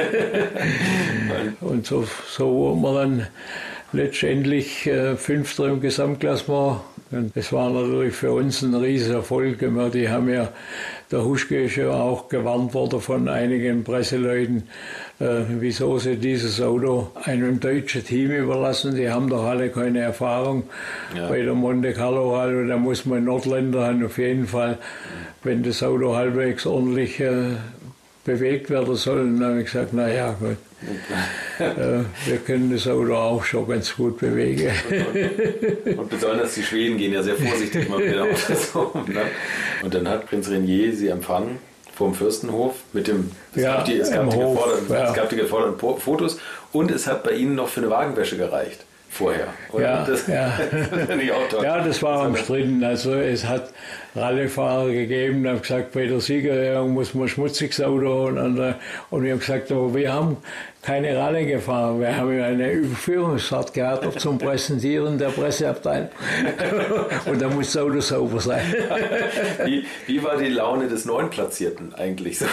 Speaker 3: Und so, so wurden wir dann letztendlich äh, Fünfter im Gesamtklassement. Und das war natürlich für uns ein riesiger Erfolg. Die haben ja, der Huschke ist ja auch gewarnt worden von einigen Presseleuten, äh, wieso sie dieses Auto einem deutschen Team überlassen. Die haben doch alle keine Erfahrung. Ja. Bei der Monte Carlo, also, da muss man Nordländer haben auf jeden Fall, wenn das Auto halbwegs ordentlich äh, bewegt werden soll. Und dann habe ich gesagt, naja, gut. äh, wir können das Auto auch schon ganz gut bewegen.
Speaker 2: Und, und besonders die Schweden gehen ja sehr vorsichtig mal mit den Autos um. Ne? Und dann hat Prinz Renier sie empfangen vom Fürstenhof mit dem, es
Speaker 3: ja,
Speaker 2: gab die, es gab die
Speaker 3: Hof,
Speaker 2: geforderten,
Speaker 3: ja.
Speaker 2: es gab die geforderten Fotos und es hat bei Ihnen noch für eine Wagenwäsche gereicht. Vorher. Und
Speaker 3: ja,
Speaker 2: das,
Speaker 3: ja.
Speaker 2: das
Speaker 3: ja, das war umstritten. Also es hat Rallyefahrer gegeben, die haben gesagt, bei der Siegerehrung muss man ein schmutziges Auto. Und, und, und wir haben gesagt, aber wir haben keine Rallye gefahren, wir haben eine Überführungsfahrt gehabt zum Präsentieren der Presseabteilung. Und da muss das Auto sauber sein.
Speaker 2: Wie, wie war die Laune des Neunplatzierten eigentlich so?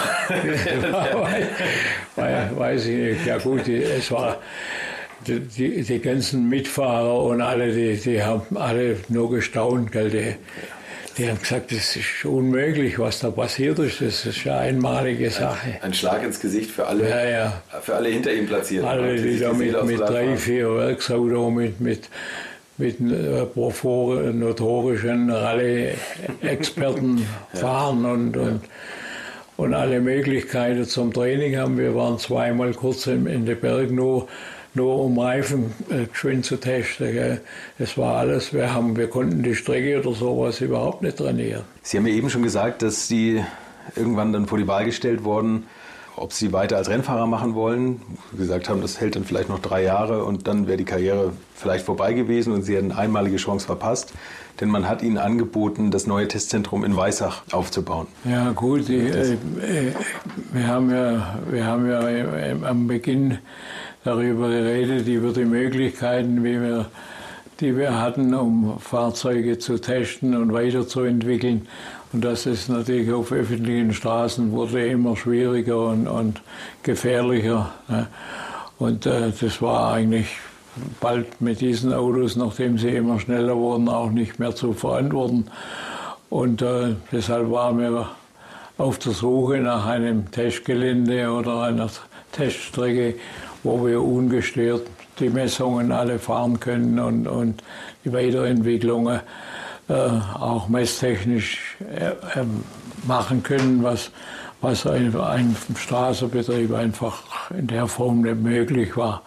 Speaker 3: Ja, weiß ich nicht. Ja gut, es war... Die, die, die ganzen Mitfahrer und alle, die, die haben alle nur gestaunt. Gell? Die, die haben gesagt, das ist unmöglich, was da passiert ist. Das ist eine einmalige Sache.
Speaker 2: Ein, ein Schlag ins Gesicht für alle,
Speaker 3: ja, ja.
Speaker 2: Für alle hinter ihm Platzierten.
Speaker 3: Alle, die, die da mit, mit drei, vier Werksautos, mit, mit, mit äh, notorischen Rallye-Experten ja. fahren und, und, und alle Möglichkeiten zum Training haben. Wir waren zweimal kurz in, in den Bergen nur. nur um Reifen äh, geschwind zu testen. Gell. Das war alles. Wir, haben, wir konnten die Strecke oder sowas überhaupt nicht trainieren.
Speaker 2: Sie haben ja eben schon gesagt, dass Sie irgendwann dann vor die Wahl gestellt wurden, ob Sie weiter als Rennfahrer machen wollen. Sie gesagt haben, das hält dann vielleicht noch drei Jahre und dann wäre die Karriere vielleicht vorbei gewesen und Sie hätten eine einmalige Chance verpasst. Denn man hat Ihnen angeboten, das neue Testzentrum in Weissach aufzubauen.
Speaker 3: Ja gut, die, äh, wir haben ja, wir haben ja äh, am Beginn darüber geredet, über die Möglichkeiten, wie wir, die wir hatten, um Fahrzeuge zu testen und weiterzuentwickeln. Und das ist natürlich auf öffentlichen Straßen wurde immer schwieriger und, und gefährlicher. Ne? Und äh, das war eigentlich bald mit diesen Autos, nachdem sie immer schneller wurden, auch nicht mehr zu verantworten. Und äh, deshalb waren wir auf der Suche nach einem Testgelände oder einer Teststrecke, wo wir ungestört die Messungen alle fahren können und, und die Weiterentwicklungen äh, auch messtechnisch äh, äh, machen können, was, was ein, ein Straßenbetrieb einfach in der Form nicht möglich war.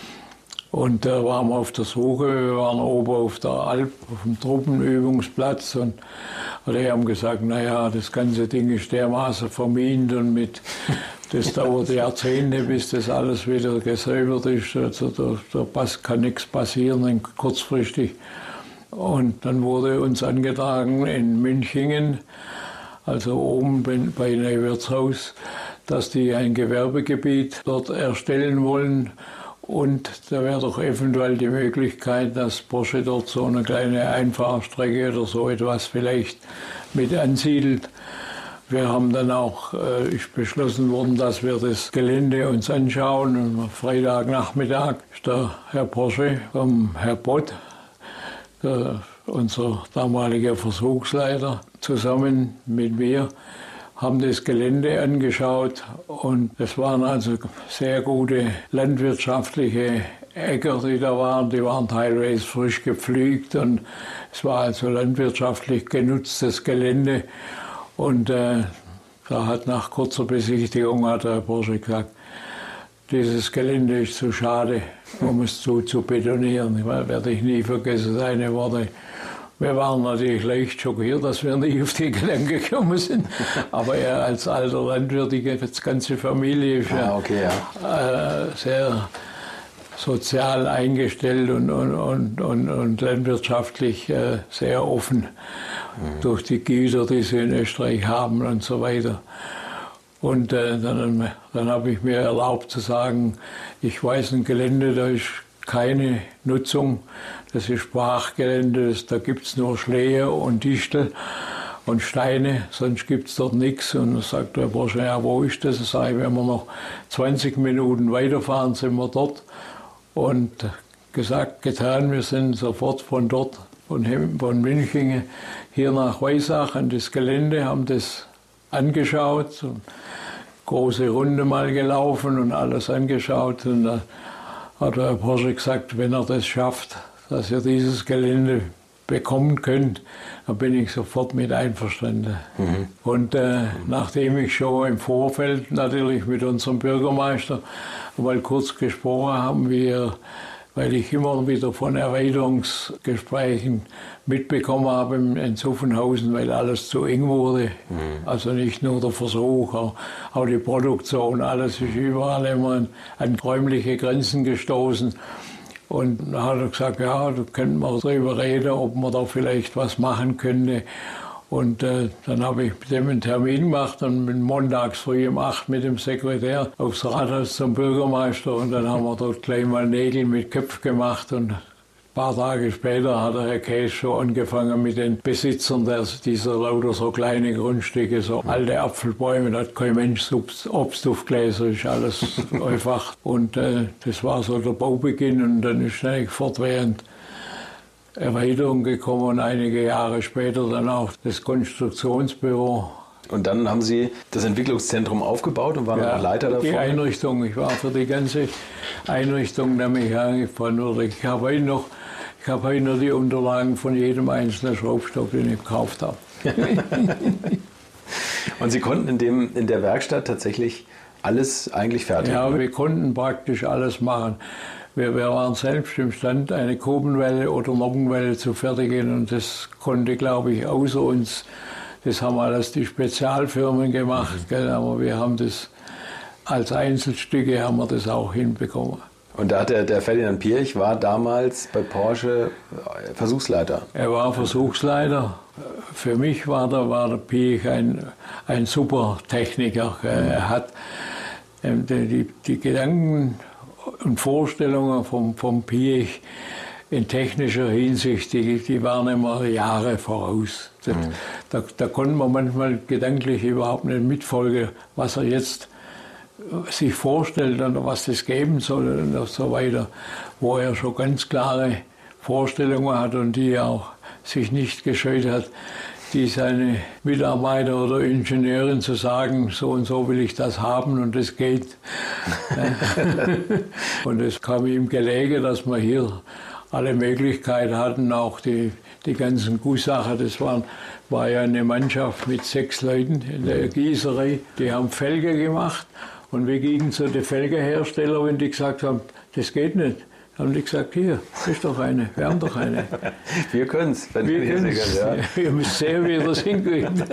Speaker 3: Und da waren wir auf der Suche, wir waren oben auf der Alp, auf dem Truppenübungsplatz und die haben gesagt, naja, das ganze Ding ist dermaßen vermint und mit, das dauert Jahrzehnte, bis das alles wieder gesäubert ist, also da, da kann nichts passieren, kurzfristig. Und dann wurde uns angetragen in Münchingen, also oben bei einem Wirtshaus, dass die ein Gewerbegebiet dort erstellen wollen. Und da wäre doch eventuell die Möglichkeit, dass Porsche dort so eine kleine Einfahrstrecke oder so etwas vielleicht mit ansiedelt. Wir haben dann auch, äh, ist beschlossen worden, dass wir das Gelände uns anschauen. Und am Freitagnachmittag ist der Herr Porsche vom Herr Bott, der, unser damaliger Versuchsleiter, zusammen mit mir, haben das Gelände angeschaut und es waren also sehr gute landwirtschaftliche Äcker, die da waren. Die waren teilweise frisch gepflügt und es war also landwirtschaftlich genutztes Gelände. Und äh, da hat nach kurzer Besichtigung hat der Porsche gesagt, dieses Gelände ist zu schade, um es so zu betonieren. Ich werde ich nie vergessen, seine Worte. Wir waren natürlich leicht schockiert, dass wir nicht auf die Gedanken gekommen sind. Aber er als alter Landwirt, die ganze Familie ist ja,
Speaker 2: ah, okay, ja.
Speaker 3: Äh, sehr sozial eingestellt und, und, und, und, und landwirtschaftlich äh, sehr offen mhm. durch die Güter, die sie in Österreich haben und so weiter. Und äh, dann, dann habe ich mir erlaubt zu sagen, ich weiß ein Gelände, da ist keine Nutzung, das ist Brachgelände, da gibt es nur Schlehe und Distel und Steine, sonst gibt es dort nichts. Und dann sagt der Porsche, ja, wo ist das? Ich sage, wenn wir noch zwanzig Minuten weiterfahren, sind wir dort. Und gesagt, getan, wir sind sofort von dort, von, von München hier nach Weissach an das Gelände, haben das angeschaut, so große Runde mal gelaufen und alles angeschaut. Und da hat der Porsche gesagt, wenn er das schafft, dass ihr dieses Gelände bekommen könnt, dann bin ich sofort mit einverstanden. Mhm. Und äh, nachdem ich schon im Vorfeld natürlich mit unserem Bürgermeister mal kurz gesprochen haben, wir, weil ich immer wieder von Erweiterungsgesprächen mitbekommen habe in Zuffenhausen, weil alles zu eng wurde. Mhm. Also nicht nur der Versuch, auch, auch die Produktion, alles ist überall immer an, an räumliche Grenzen gestoßen. Und dann hat er gesagt, ja, da könnten wir darüber reden, ob man da vielleicht was machen könnte. Und äh, dann habe ich mit dem einen Termin gemacht und bin montags früh um acht mit dem Sekretär aufs Rathaus zum Bürgermeister. Und dann haben wir dort gleich mal Nägel mit Köpf gemacht. Und ein paar Tage später hat der Herr Käs schon angefangen mit den Besitzern der, dieser lauter so kleine Grundstücke, so alte Apfelbäume, da hat kein Mensch Obst aufgläser, ist alles einfach. Und äh, das war so der Baubeginn und dann ist eigentlich fortwährend Erweiterung gekommen und einige Jahre später dann auch das Konstruktionsbüro.
Speaker 2: Und dann haben Sie das Entwicklungszentrum aufgebaut und waren ja, auch Leiter davon?
Speaker 3: Die Einrichtung. Ich war für die ganze Einrichtung der Mechanik verantwortlich. Ich habe heute noch, ich habe heute noch die Unterlagen von jedem einzelnen Schraubstock, den ich gekauft habe.
Speaker 2: Und Sie konnten in, dem, in der Werkstatt tatsächlich alles eigentlich fertig machen?
Speaker 3: Ja, wir konnten praktisch alles machen. Wir, wir waren selbst imstande, eine Kurbelwelle oder Nockenwelle zu fertigen und das konnte, glaube ich, außer uns, das haben alles die Spezialfirmen gemacht, mhm. gell, aber wir haben das als Einzelstücke haben wir das auch hinbekommen.
Speaker 2: Und da hat der, der Ferdinand Piëch war damals bei Porsche Versuchsleiter?
Speaker 3: Er war Versuchsleiter. Für mich war der, war der Piëch ein, ein super Techniker. Mhm. Er hat die, die Gedanken und Vorstellungen vom, vom Piëch in technischer Hinsicht, die, die waren immer Jahre voraus. Das, mhm. da, da konnte man manchmal gedanklich überhaupt nicht mitfolgen, was er jetzt sich vorstellt und was das geben soll und so weiter, wo er schon ganz klare Vorstellungen hat und die auch sich nicht gescheut hat, die seine Mitarbeiter oder Ingenieurin zu sagen, so und so will ich das haben und das geht. Und es kam ihm gelegen, dass man hier alle Möglichkeiten hatten, auch die, die ganzen Gussacher. Das waren, war ja eine Mannschaft mit sechs Leuten in der Gießerei. Die haben Felge gemacht und wir gingen zu den Felgeherstellern, wenn die gesagt haben, das geht nicht. Haben die gesagt, hier, ist doch eine, wir haben doch eine.
Speaker 2: Wir können es, wenn wir
Speaker 3: können
Speaker 2: es. Ja.
Speaker 3: Wir müssen sehen, wie wir das hinkriegen.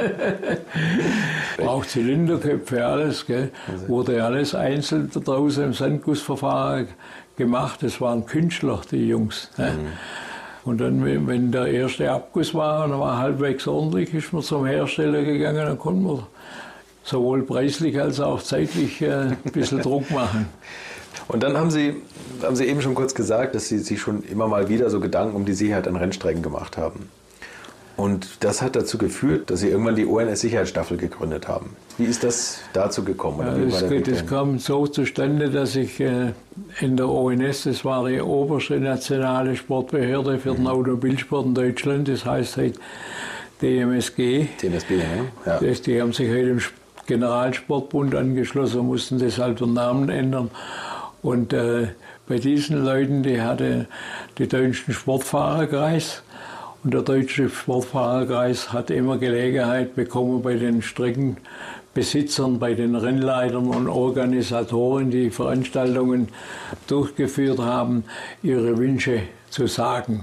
Speaker 3: Auch Zylinderköpfe, alles, gell. Wurde alles einzeln da draußen im Sandgussverfahren gemacht. Das waren Künstler, die Jungs. Ne? Mhm. Und dann, wenn der erste Abguss war und er war halbwegs ordentlich, ist man zum Hersteller gegangen, dann konnte man sowohl preislich als auch zeitlich äh, ein bisschen Druck machen.
Speaker 2: Und dann haben Sie, haben Sie eben schon kurz gesagt, dass Sie sich schon immer mal wieder so Gedanken um die Sicherheit an Rennstrecken gemacht haben. Und das hat dazu geführt, dass Sie irgendwann die O N S-Sicherheitsstaffel gegründet haben. Wie ist das dazu gekommen? Oder wie
Speaker 3: ja,
Speaker 2: war
Speaker 3: das, das kam so zustande, dass ich äh, in der O N S, das war die oberste nationale Sportbehörde für den Automobilsport in Deutschland, das heißt halt D M S G.
Speaker 2: D M S G, ja. Ja.
Speaker 3: Das, die haben sich halt im Generalsportbund angeschlossen, mussten deshalb den Namen ändern. Und äh, bei diesen Leuten, die hatte der Deutschen Sportfahrerkreis. Und der Deutsche Sportfahrerkreis hat immer Gelegenheit bekommen, bei den Streckenbesitzern, bei den Rennleitern und Organisatoren, die Veranstaltungen durchgeführt haben, ihre Wünsche zu sagen.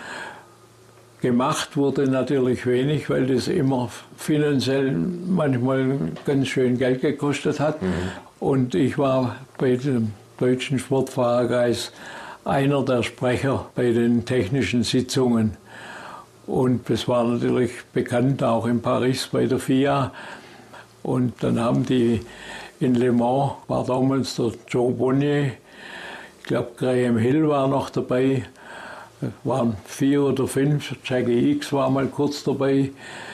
Speaker 3: Gemacht wurde natürlich wenig, weil das immer finanziell manchmal ganz schön Geld gekostet hat. Mhm. Und ich war bei dem Deutschen Sportfahrerkreis einer der Sprecher bei den technischen Sitzungen. Und das war natürlich bekannt, auch in Paris bei der F I A. Und dann haben die in Le Mans, war damals der Joe Bonnier, ich glaube Graham Hill war noch dabei, waren vier oder fünf, Jackie X war mal kurz dabei.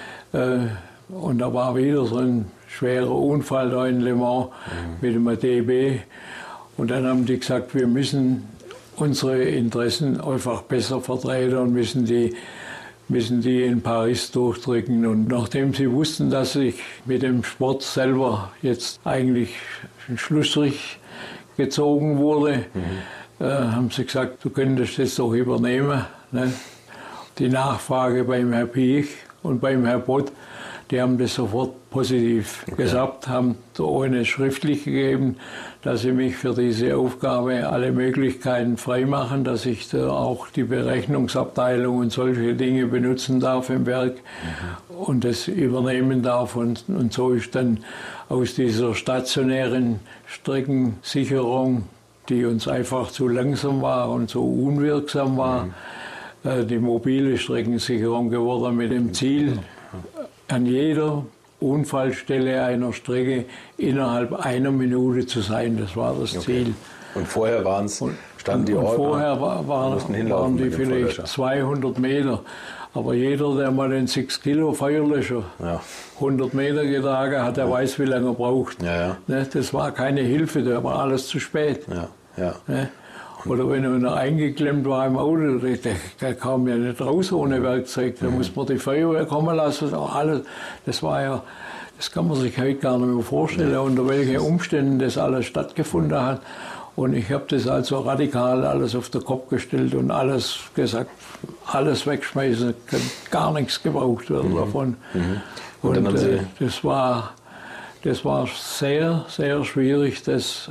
Speaker 3: Und da war wieder so ein schwerer Unfall da in Le Mans mhm. mit dem D B. Und dann haben die gesagt, wir müssen unsere Interessen einfach besser vertreten und müssen die, müssen die in Paris durchdrücken. Und nachdem sie wussten, dass ich mit dem Sport selber jetzt eigentlich einen Schlussstrich gezogen wurde, mhm. äh, haben sie gesagt, du könntest das doch übernehmen. Ne? Die Nachfrage beim Herrn Piech und beim Herrn Bott, die haben das sofort positiv okay. gesagt, haben der O N S schriftlich gegeben, dass sie mich für diese Aufgabe alle Möglichkeiten freimachen, dass ich da auch die Berechnungsabteilung und solche Dinge benutzen darf im Werk mhm. und das übernehmen darf. Und, und so ist dann aus dieser stationären Streckensicherung, die uns einfach zu langsam war und so unwirksam war, mhm. äh, die mobile Streckensicherung geworden mit dem Ziel, an jeder Unfallstelle einer Strecke innerhalb einer Minute zu sein. Das war das okay. Ziel.
Speaker 2: Und vorher waren es, standen die
Speaker 3: und
Speaker 2: Ordner?
Speaker 3: Vorher war, war, waren die vielleicht zweihundert Meter. Aber jeder, der mal einen sechs Kilo Feuerlöscher ja. hundert Meter getragen hat, der ja. weiß, wie lange er braucht. Ja, ja. Das war keine Hilfe, da war alles zu spät. Ja, ja. Oder wenn er eingeklemmt war im Auto, der, der kam ja nicht raus ohne Werkzeug. Da mhm. muss man die Feuerwehr kommen lassen. Alles, das war ja, das kann man sich heute gar nicht mehr vorstellen, unter welchen Umständen das alles stattgefunden hat. Und ich habe das also radikal alles auf den Kopf gestellt und alles gesagt, alles wegschmeißen, kann gar nichts gebraucht werden mhm. davon. Mhm. Und, und dann äh, das war, das war sehr, sehr schwierig, das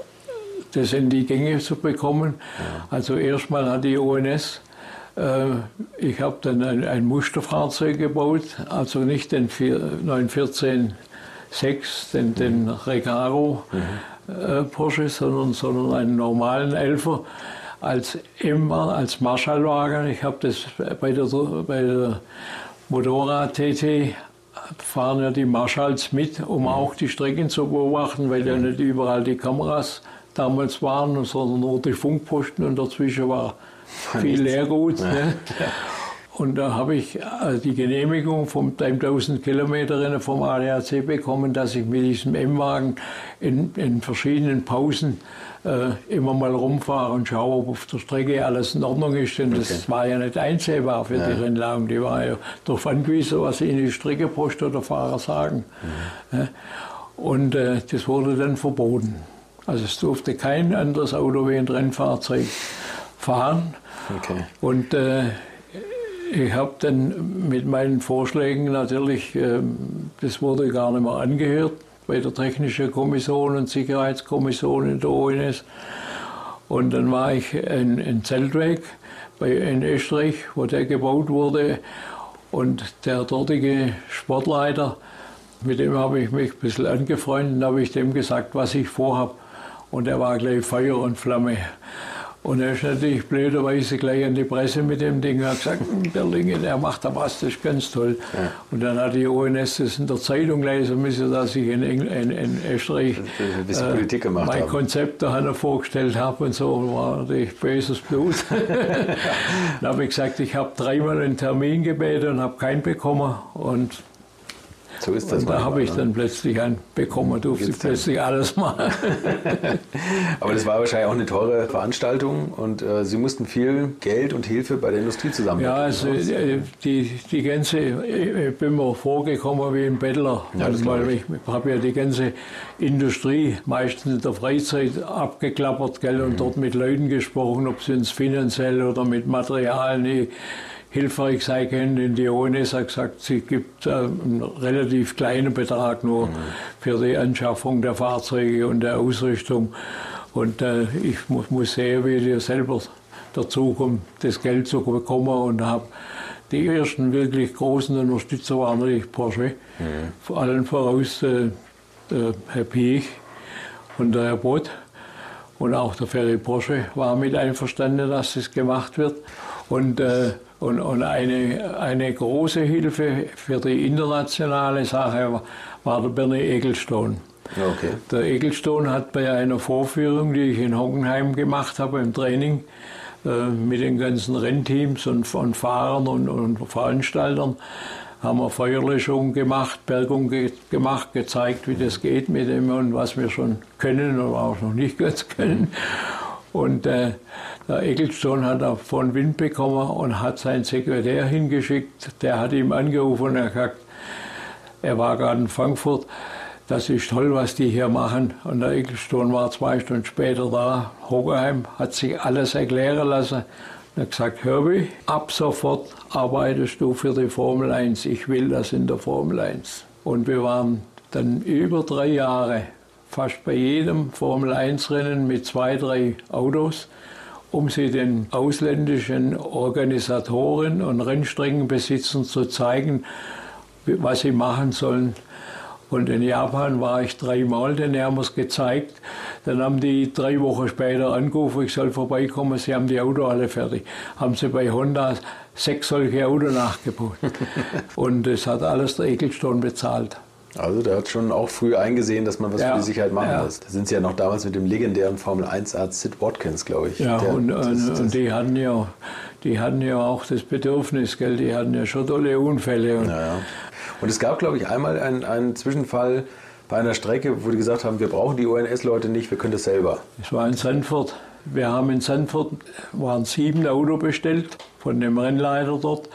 Speaker 3: das in die Gänge zu bekommen. Ja. Also erstmal hat die O N S, äh, ich habe dann ein, ein Musterfahrzeug gebaut, also nicht den neun vierzehn sechs, den, mhm. den Recaro mhm. äh, Porsche, sondern, sondern einen normalen Elfer als immer als Marschallwagen. Ich habe das bei der, bei der Motorrad-T T fahren ja die Marschalls mit, um mhm. auch die Strecken zu beobachten, weil ja nicht überall die Kameras damals waren, sondern nur die Funkposten und dazwischen war viel Leergut. Ja. Ne? Ja. Und da habe ich die Genehmigung vom tausend Kilometer Rennen vom A D A C bekommen, dass ich mit diesem M-Wagen in, in verschiedenen Pausen äh, immer mal rumfahre und schaue, ob auf der Strecke alles in Ordnung ist. Denn okay. das war ja nicht einsehbar für ja. die Rennlagen. Die waren ja darauf angewiesen, was ihnen die Streckepost oder Fahrer sagen. Mhm. Ja. Und äh, das wurde dann verboten. Also es durfte kein anderes Auto wie ein Rennfahrzeug fahren.
Speaker 2: Okay.
Speaker 3: Und äh, ich habe dann mit meinen Vorschlägen natürlich, äh, das wurde gar nicht mehr angehört bei der Technischen Kommission und Sicherheitskommission in der O N S. Und dann war ich in, in Zeltweg bei, in Österreich, wo der gebaut wurde. Und der dortige Sportleiter, mit dem habe ich mich ein bisschen angefreundet und habe ich dem gesagt, was ich vorhabe. Und er war gleich Feuer und Flamme. Und er ist natürlich blöderweise gleich an die Presse mit dem Ding und hat gesagt, der Linge, der macht da was, das ist ganz toll. Ja. Und dann hat die O N S das in der Zeitung lesen müssen, dass ich in, in, in Österreich
Speaker 2: ein bisschen äh, Politik gemacht
Speaker 3: mein
Speaker 2: haben.
Speaker 3: Konzept da vorgestellt habe und so, war natürlich böses Blut. Dann habe ich gesagt, ich habe dreimal einen Termin gebeten und habe keinen bekommen. Und
Speaker 2: so ist das.
Speaker 3: Und da habe ich ne? dann plötzlich einen bekommen, durfte ich plötzlich alles machen.
Speaker 2: Aber das war wahrscheinlich auch eine teure Veranstaltung und äh, Sie mussten viel Geld und Hilfe bei der Industrie zusammenbringen.
Speaker 3: Ja, also die, die ganze, ich bin mir vorgekommen wie ein Bettler, ja, also, weil ich, ich habe ja die ganze Industrie meistens in der Freizeit abgeklappert, gell, und mhm. dort mit Leuten gesprochen, ob sie uns finanziell oder mit Material nicht hilfreich sein können. In die O N S hat gesagt, sie gibt äh, einen relativ kleinen Betrag nur mhm. für die Anschaffung der Fahrzeuge und der Ausrüstung. Und äh, ich muss, muss sehen, wie ich selber dazu komme, das Geld zu bekommen. Und habe die ersten wirklich großen Unterstützer waren natürlich Porsche, mhm. vor allem voraus äh, der Herr Piech und der Herr Bott. Und auch der Ferry Porsche war mit einverstanden, dass das gemacht wird. Und äh, Und, und eine, eine große Hilfe für die internationale Sache war, war der Bernie Ecclestone.
Speaker 2: Okay.
Speaker 3: Der Ecclestone hat bei einer Vorführung, die ich in Hockenheim gemacht habe, im Training, äh, mit den ganzen Rennteams und, und Fahrern und, und Veranstaltern, haben wir Feuerlöschung gemacht, Bergung ge gemacht, gezeigt, wie das geht mit dem und was wir schon können oder auch noch nicht ganz können. Und äh, der Ecclestone hat davon Wind bekommen und hat seinen Sekretär hingeschickt. Der hat ihm angerufen und er hat gesagt, er war gerade in Frankfurt, das ist toll, was die hier machen. Und der Ecclestone war zwei Stunden später da, Hockenheim, hat sich alles erklären lassen. Und hat gesagt, Herbie, ab sofort arbeitest du für die Formel eins. Ich will das in der Formel eins. Und wir waren dann über drei Jahre fast bei jedem Formel eins Rennen mit zwei, drei Autos, um sie den ausländischen Organisatoren und Rennstreckenbesitzern zu zeigen, was sie machen sollen. Und in Japan war ich dreimal, dann haben wir es gezeigt. Dann haben die drei Wochen später angerufen, ich soll vorbeikommen, sie haben die Autos alle fertig. Haben sie bei Honda sechs solche Autos nachgebaut. Und das hat alles der Ecclestone bezahlt.
Speaker 2: Also der hat schon auch früh eingesehen, dass man was ja, für die Sicherheit machen ja. muss. Da sind sie ja noch damals mit dem legendären Formel eins Arzt Sid Watkins, glaube ich.
Speaker 3: Ja,
Speaker 2: der,
Speaker 3: und,
Speaker 2: das,
Speaker 3: und,
Speaker 2: das
Speaker 3: und die, hatten ja, die hatten ja auch das Bedürfnis, gell? Die hatten ja schon tolle Unfälle. Und,
Speaker 2: ja, ja. und es gab, glaube ich, einmal einen, einen Zwischenfall bei einer Strecke, wo die gesagt haben, wir brauchen die O N S-Leute nicht, wir können das selber.
Speaker 3: Das war in Sandford. Wir haben in Sandford waren sieben Autos bestellt von dem Rennleiter dort.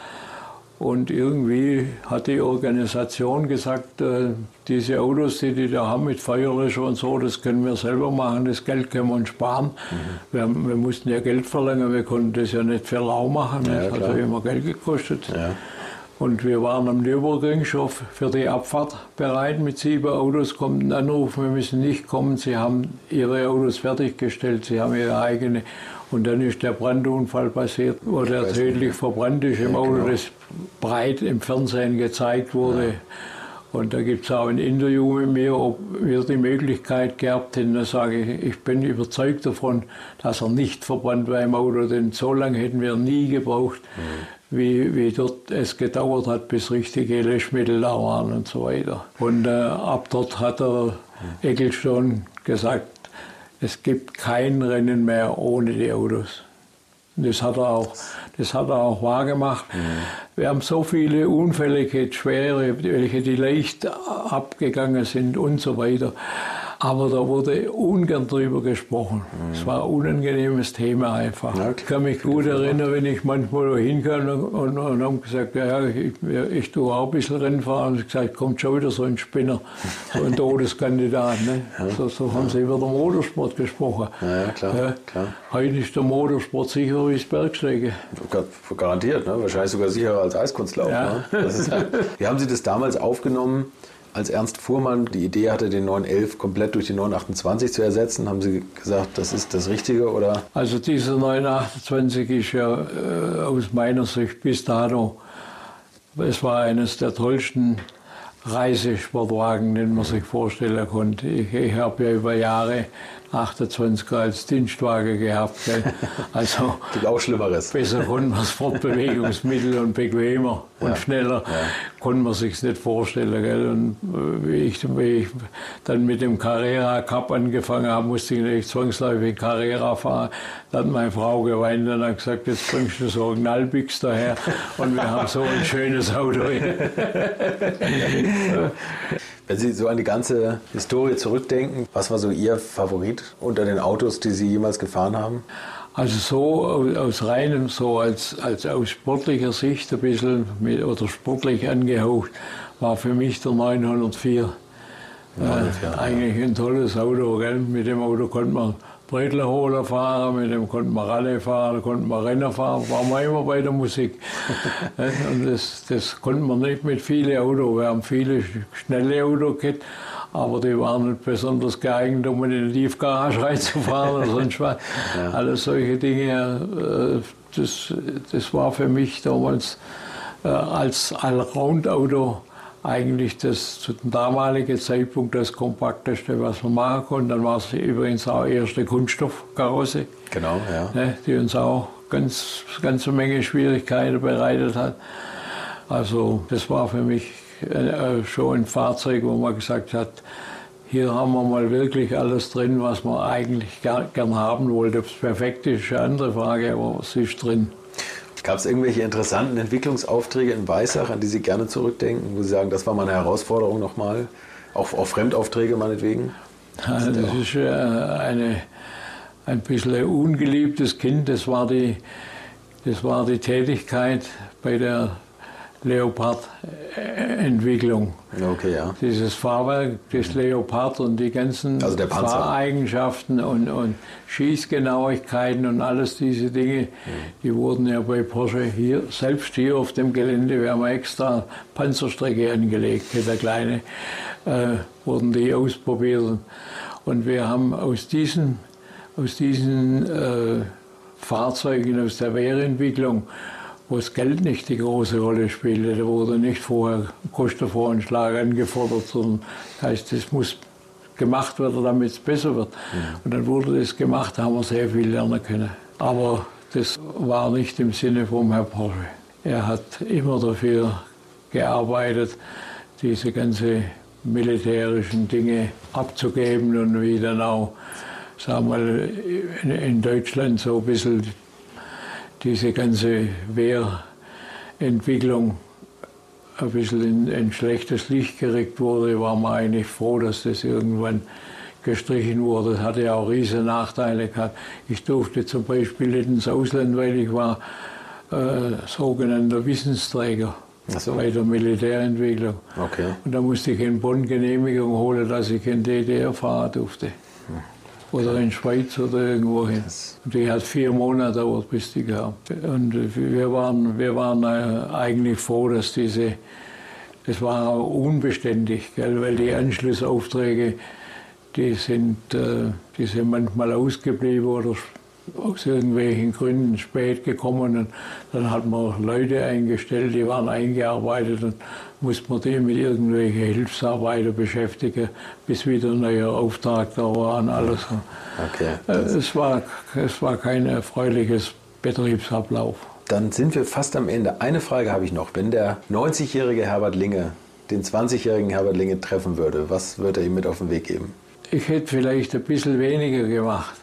Speaker 3: Und irgendwie hat die Organisation gesagt, äh, diese Autos, die die da haben mit Feuerlöscher und so, das können wir selber machen, das Geld können wir uns sparen. Mhm. Wir, wir mussten ja Geld verlangen, wir konnten das ja nicht für lau machen, das ja, hat ja immer Geld gekostet. Ja. Und wir waren am Nürburgring schon für die Abfahrt bereit mit sieben Autos, kommt ein Anruf, wir müssen nicht kommen, sie haben ihre Autos fertiggestellt, sie haben ihre eigene. Und dann ist der Brandunfall passiert, wo der tödlich verbrannt ist im ja, Auto, genau. das breit im Fernsehen gezeigt wurde. Ja. Und da gibt es auch ein Interview mit mir, ob wir die Möglichkeit gehabt hätten. Da sage ich, ich bin überzeugt davon, dass er nicht verbrannt war im Auto, denn so lange hätten wir nie gebraucht, mhm. wie, wie dort es gedauert hat, bis richtige Löschmittel da waren und so weiter. Und äh, ab dort hat der mhm. Ecclestone gesagt, es gibt kein Rennen mehr ohne die Autos. Das hat er auch, das hat er auch wahrgemacht. Mhm. Wir haben so viele Unfälle gehabt, schwere, welche die leicht abgegangen sind und so weiter. Aber da wurde ungern drüber gesprochen. Es war ein unangenehmes Thema einfach. Ja, ich kann mich gut erinnern, wenn ich manchmal da hinkam und, und, und haben gesagt, ja, ich, ich tue auch ein bisschen Rennfahren. Und ich gesagt, kommt schon wieder so ein Spinner, so ein Todeskandidat. Ne? Ja. So, so haben sie über den Motorsport gesprochen.
Speaker 2: Ja, ja, klar, ja. klar.
Speaker 3: Heute ist der Motorsport sicherer wie das Bergsteigen.
Speaker 2: Garantiert, ne? Wahrscheinlich sogar sicherer als Eiskunstlauf. Ja. Ne? Das ist, wie haben Sie das damals aufgenommen, als Ernst Fuhrmann die Idee hatte, den neun elf komplett durch den neun achtundzwanzig zu ersetzen? Haben Sie gesagt, das ist das Richtige? Oder?
Speaker 3: Also dieser neun achtundzwanzig ist ja äh, aus meiner Sicht bis dato, es war eines der tollsten Reisesportwagen, den man sich vorstellen konnte. Ich, ich habe ja über Jahre achtundzwanziger als Dienstwagen gehabt. Gell? Also
Speaker 2: gibt auch Schlimmeres.
Speaker 3: Besser konnte man das Fortbewegungsmittel und bequemer und ja. schneller ja. konnte man sich nicht vorstellen. Gell? Und wie ich, wie ich dann mit dem Carrera Cup angefangen habe, musste ich nicht zwangsläufig Carrera fahren. Da hat meine Frau geweint und hat gesagt, jetzt bringst du so einen Knallbix daher und wir haben so ein schönes Auto.
Speaker 2: Wenn Sie so an die ganze Historie zurückdenken, was war so Ihr Favorit unter den Autos, die Sie jemals gefahren haben?
Speaker 3: Also so aus reinem, so als, als aus sportlicher Sicht ein bisschen mit, oder sportlich angehaucht, war für mich der neunhundertvier. neunhundertvier äh, eigentlich ein tolles Auto. Gell? Mit dem Auto konnte man Bredlerholer fahren, mit dem konnte man Rallye fahren, da konnte man Rennen fahren, waren wir immer bei der Musik. Und das, das konnte man nicht mit vielen Autos. Wir haben viele schnelle Autos gehabt, aber die waren nicht besonders geeignet, um in eine Tiefgarage reinzufahren oder sonst was. Ja. Alles solche Dinge, das, das war für mich damals als Allround-Auto eigentlich das zu dem damaligen Zeitpunkt das kompakteste, was man machen konnte. Dann war es übrigens auch erste Kunststoffkarosse,
Speaker 2: genau, ja.
Speaker 3: ne, die uns auch ganz ganze Menge Schwierigkeiten bereitet hat. Also das war für mich äh, schon ein Fahrzeug, wo man gesagt hat, hier haben wir mal wirklich alles drin, was man eigentlich gern, gern haben wollte. Ob es perfekt ist, ist eine andere Frage, aber es ist drin.
Speaker 2: Gab es irgendwelche interessanten Entwicklungsaufträge in Weissach, an die Sie gerne zurückdenken, wo Sie sagen, das war mal eine Herausforderung nochmal, auch, auch Fremdaufträge meinetwegen?
Speaker 3: Das ist, das ist äh, eine, ein bisschen ein ungeliebtes Kind, das war die, das war die Tätigkeit bei der Leopard-Entwicklung.
Speaker 2: Okay, ja.
Speaker 3: Dieses Fahrwerk des Leopard und die ganzen
Speaker 2: also der
Speaker 3: Fahreigenschaften und, und Schießgenauigkeiten und alles diese Dinge, mhm. die wurden ja bei Porsche hier, selbst hier auf dem Gelände, wir haben extra Panzerstrecke angelegt, der kleine, äh, wurden die ausprobiert. Und wir haben aus diesen, aus diesen äh, Fahrzeugen, aus der Wehrentwicklung, wo das Geld nicht die große Rolle spielte. Da wurde nicht vorher Kostenvoranschlag angefordert, sondern das heißt, es muss gemacht werden, damit es besser wird. Mhm. Und dann wurde das gemacht, da haben wir sehr viel lernen können. Aber das war nicht im Sinne vom Herrn Porsche. Er hat immer dafür gearbeitet, diese ganzen militärischen Dinge abzugeben und wie dann auch, sagen wir mal, in, in Deutschland so ein bisschen diese ganze Wehrentwicklung ein bisschen in ein schlechtes Licht gerückt wurde, war man eigentlich froh, dass das irgendwann gestrichen wurde. Das hatte ja auch riesige Nachteile gehabt. Ich durfte zum Beispiel nicht ins Ausland, weil ich war äh, sogenannter Wissensträger so. bei der Militärentwicklung.
Speaker 2: Okay.
Speaker 3: Und da musste ich in Bonn Genehmigung holen, dass ich in D D R fahren durfte. Hm. Oder in Schweiz oder irgendwo hin. Und die hat vier Monate gedauert, bis die kam. Und wir waren, wir waren eigentlich froh, dass diese, das war auch unbeständig, gell, weil die Anschlussaufträge, die sind, die sind manchmal ausgeblieben oder aus irgendwelchen Gründen spät gekommen. Und dann hat man Leute eingestellt, die waren eingearbeitet und musste man die mit irgendwelchen Hilfsarbeiter beschäftigen, bis wieder ein neuer Auftrag da war und alles.
Speaker 2: Okay.
Speaker 3: Es war, es war kein erfreuliches Betriebsablauf.
Speaker 2: Dann sind wir fast am Ende. Eine Frage habe ich noch. Wenn der neunzigjährige Herbert Linge den zwanzigjährigen Herbert Linge treffen würde, was würde er ihm mit auf den Weg geben?
Speaker 3: Ich hätte vielleicht ein bisschen weniger gemacht.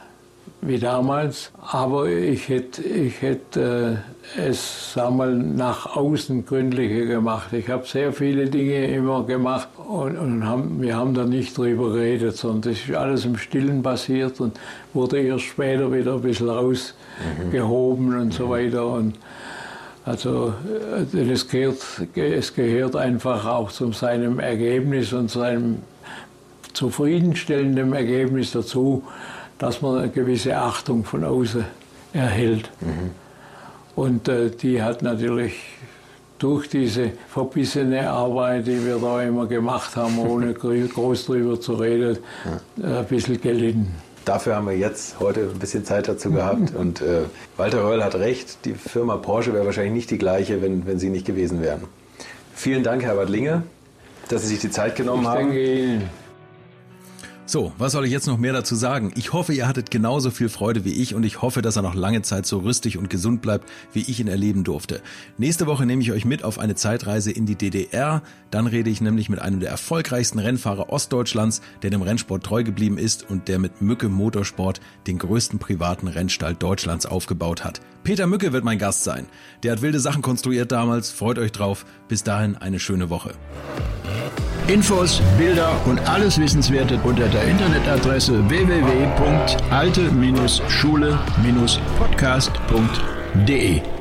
Speaker 3: wie damals. Aber ich hätte ich hätt, äh, es sag mal, nach außen gründlicher gemacht. Ich habe sehr viele Dinge immer gemacht und, und haben, wir haben da nicht drüber geredet, sondern das ist alles im Stillen passiert und wurde erst später wieder ein bisschen rausgehoben mhm. und so weiter. Und also es gehört, es gehört einfach auch zu seinem Ergebnis und seinem zufriedenstellenden Ergebnis dazu, dass man eine gewisse Achtung von außen erhält. Mhm. Und äh, die hat natürlich durch diese verbissene Arbeit, die wir da immer gemacht haben, ohne groß drüber zu reden, ja. ein bisschen gelitten.
Speaker 2: Dafür haben wir jetzt heute ein bisschen Zeit dazu gehabt. Und äh, Walter Röhrl hat recht, die Firma Porsche wäre wahrscheinlich nicht die gleiche, wenn, wenn Sie nicht gewesen wären. Vielen Dank, Herbert Linge, dass Sie sich die Zeit genommen
Speaker 3: ich
Speaker 2: haben.
Speaker 3: Danke Ihnen.
Speaker 2: So, was soll ich jetzt noch mehr dazu sagen? Ich hoffe, ihr hattet genauso viel Freude wie ich und ich hoffe, dass er noch lange Zeit so rüstig und gesund bleibt, wie ich ihn erleben durfte. Nächste Woche nehme ich euch mit auf eine Zeitreise in die D D R. Dann rede ich nämlich mit einem der erfolgreichsten Rennfahrer Ostdeutschlands, der dem Rennsport treu geblieben ist und der mit Mücke Motorsport den größten privaten Rennstall Deutschlands aufgebaut hat. Peter Mücke wird mein Gast sein. Der hat wilde Sachen konstruiert damals. Freut euch drauf. Bis dahin eine schöne Woche.
Speaker 1: Infos, Bilder und alles Wissenswerte unter der Internetadresse w w w punkt alte Schule Podcast punkt de.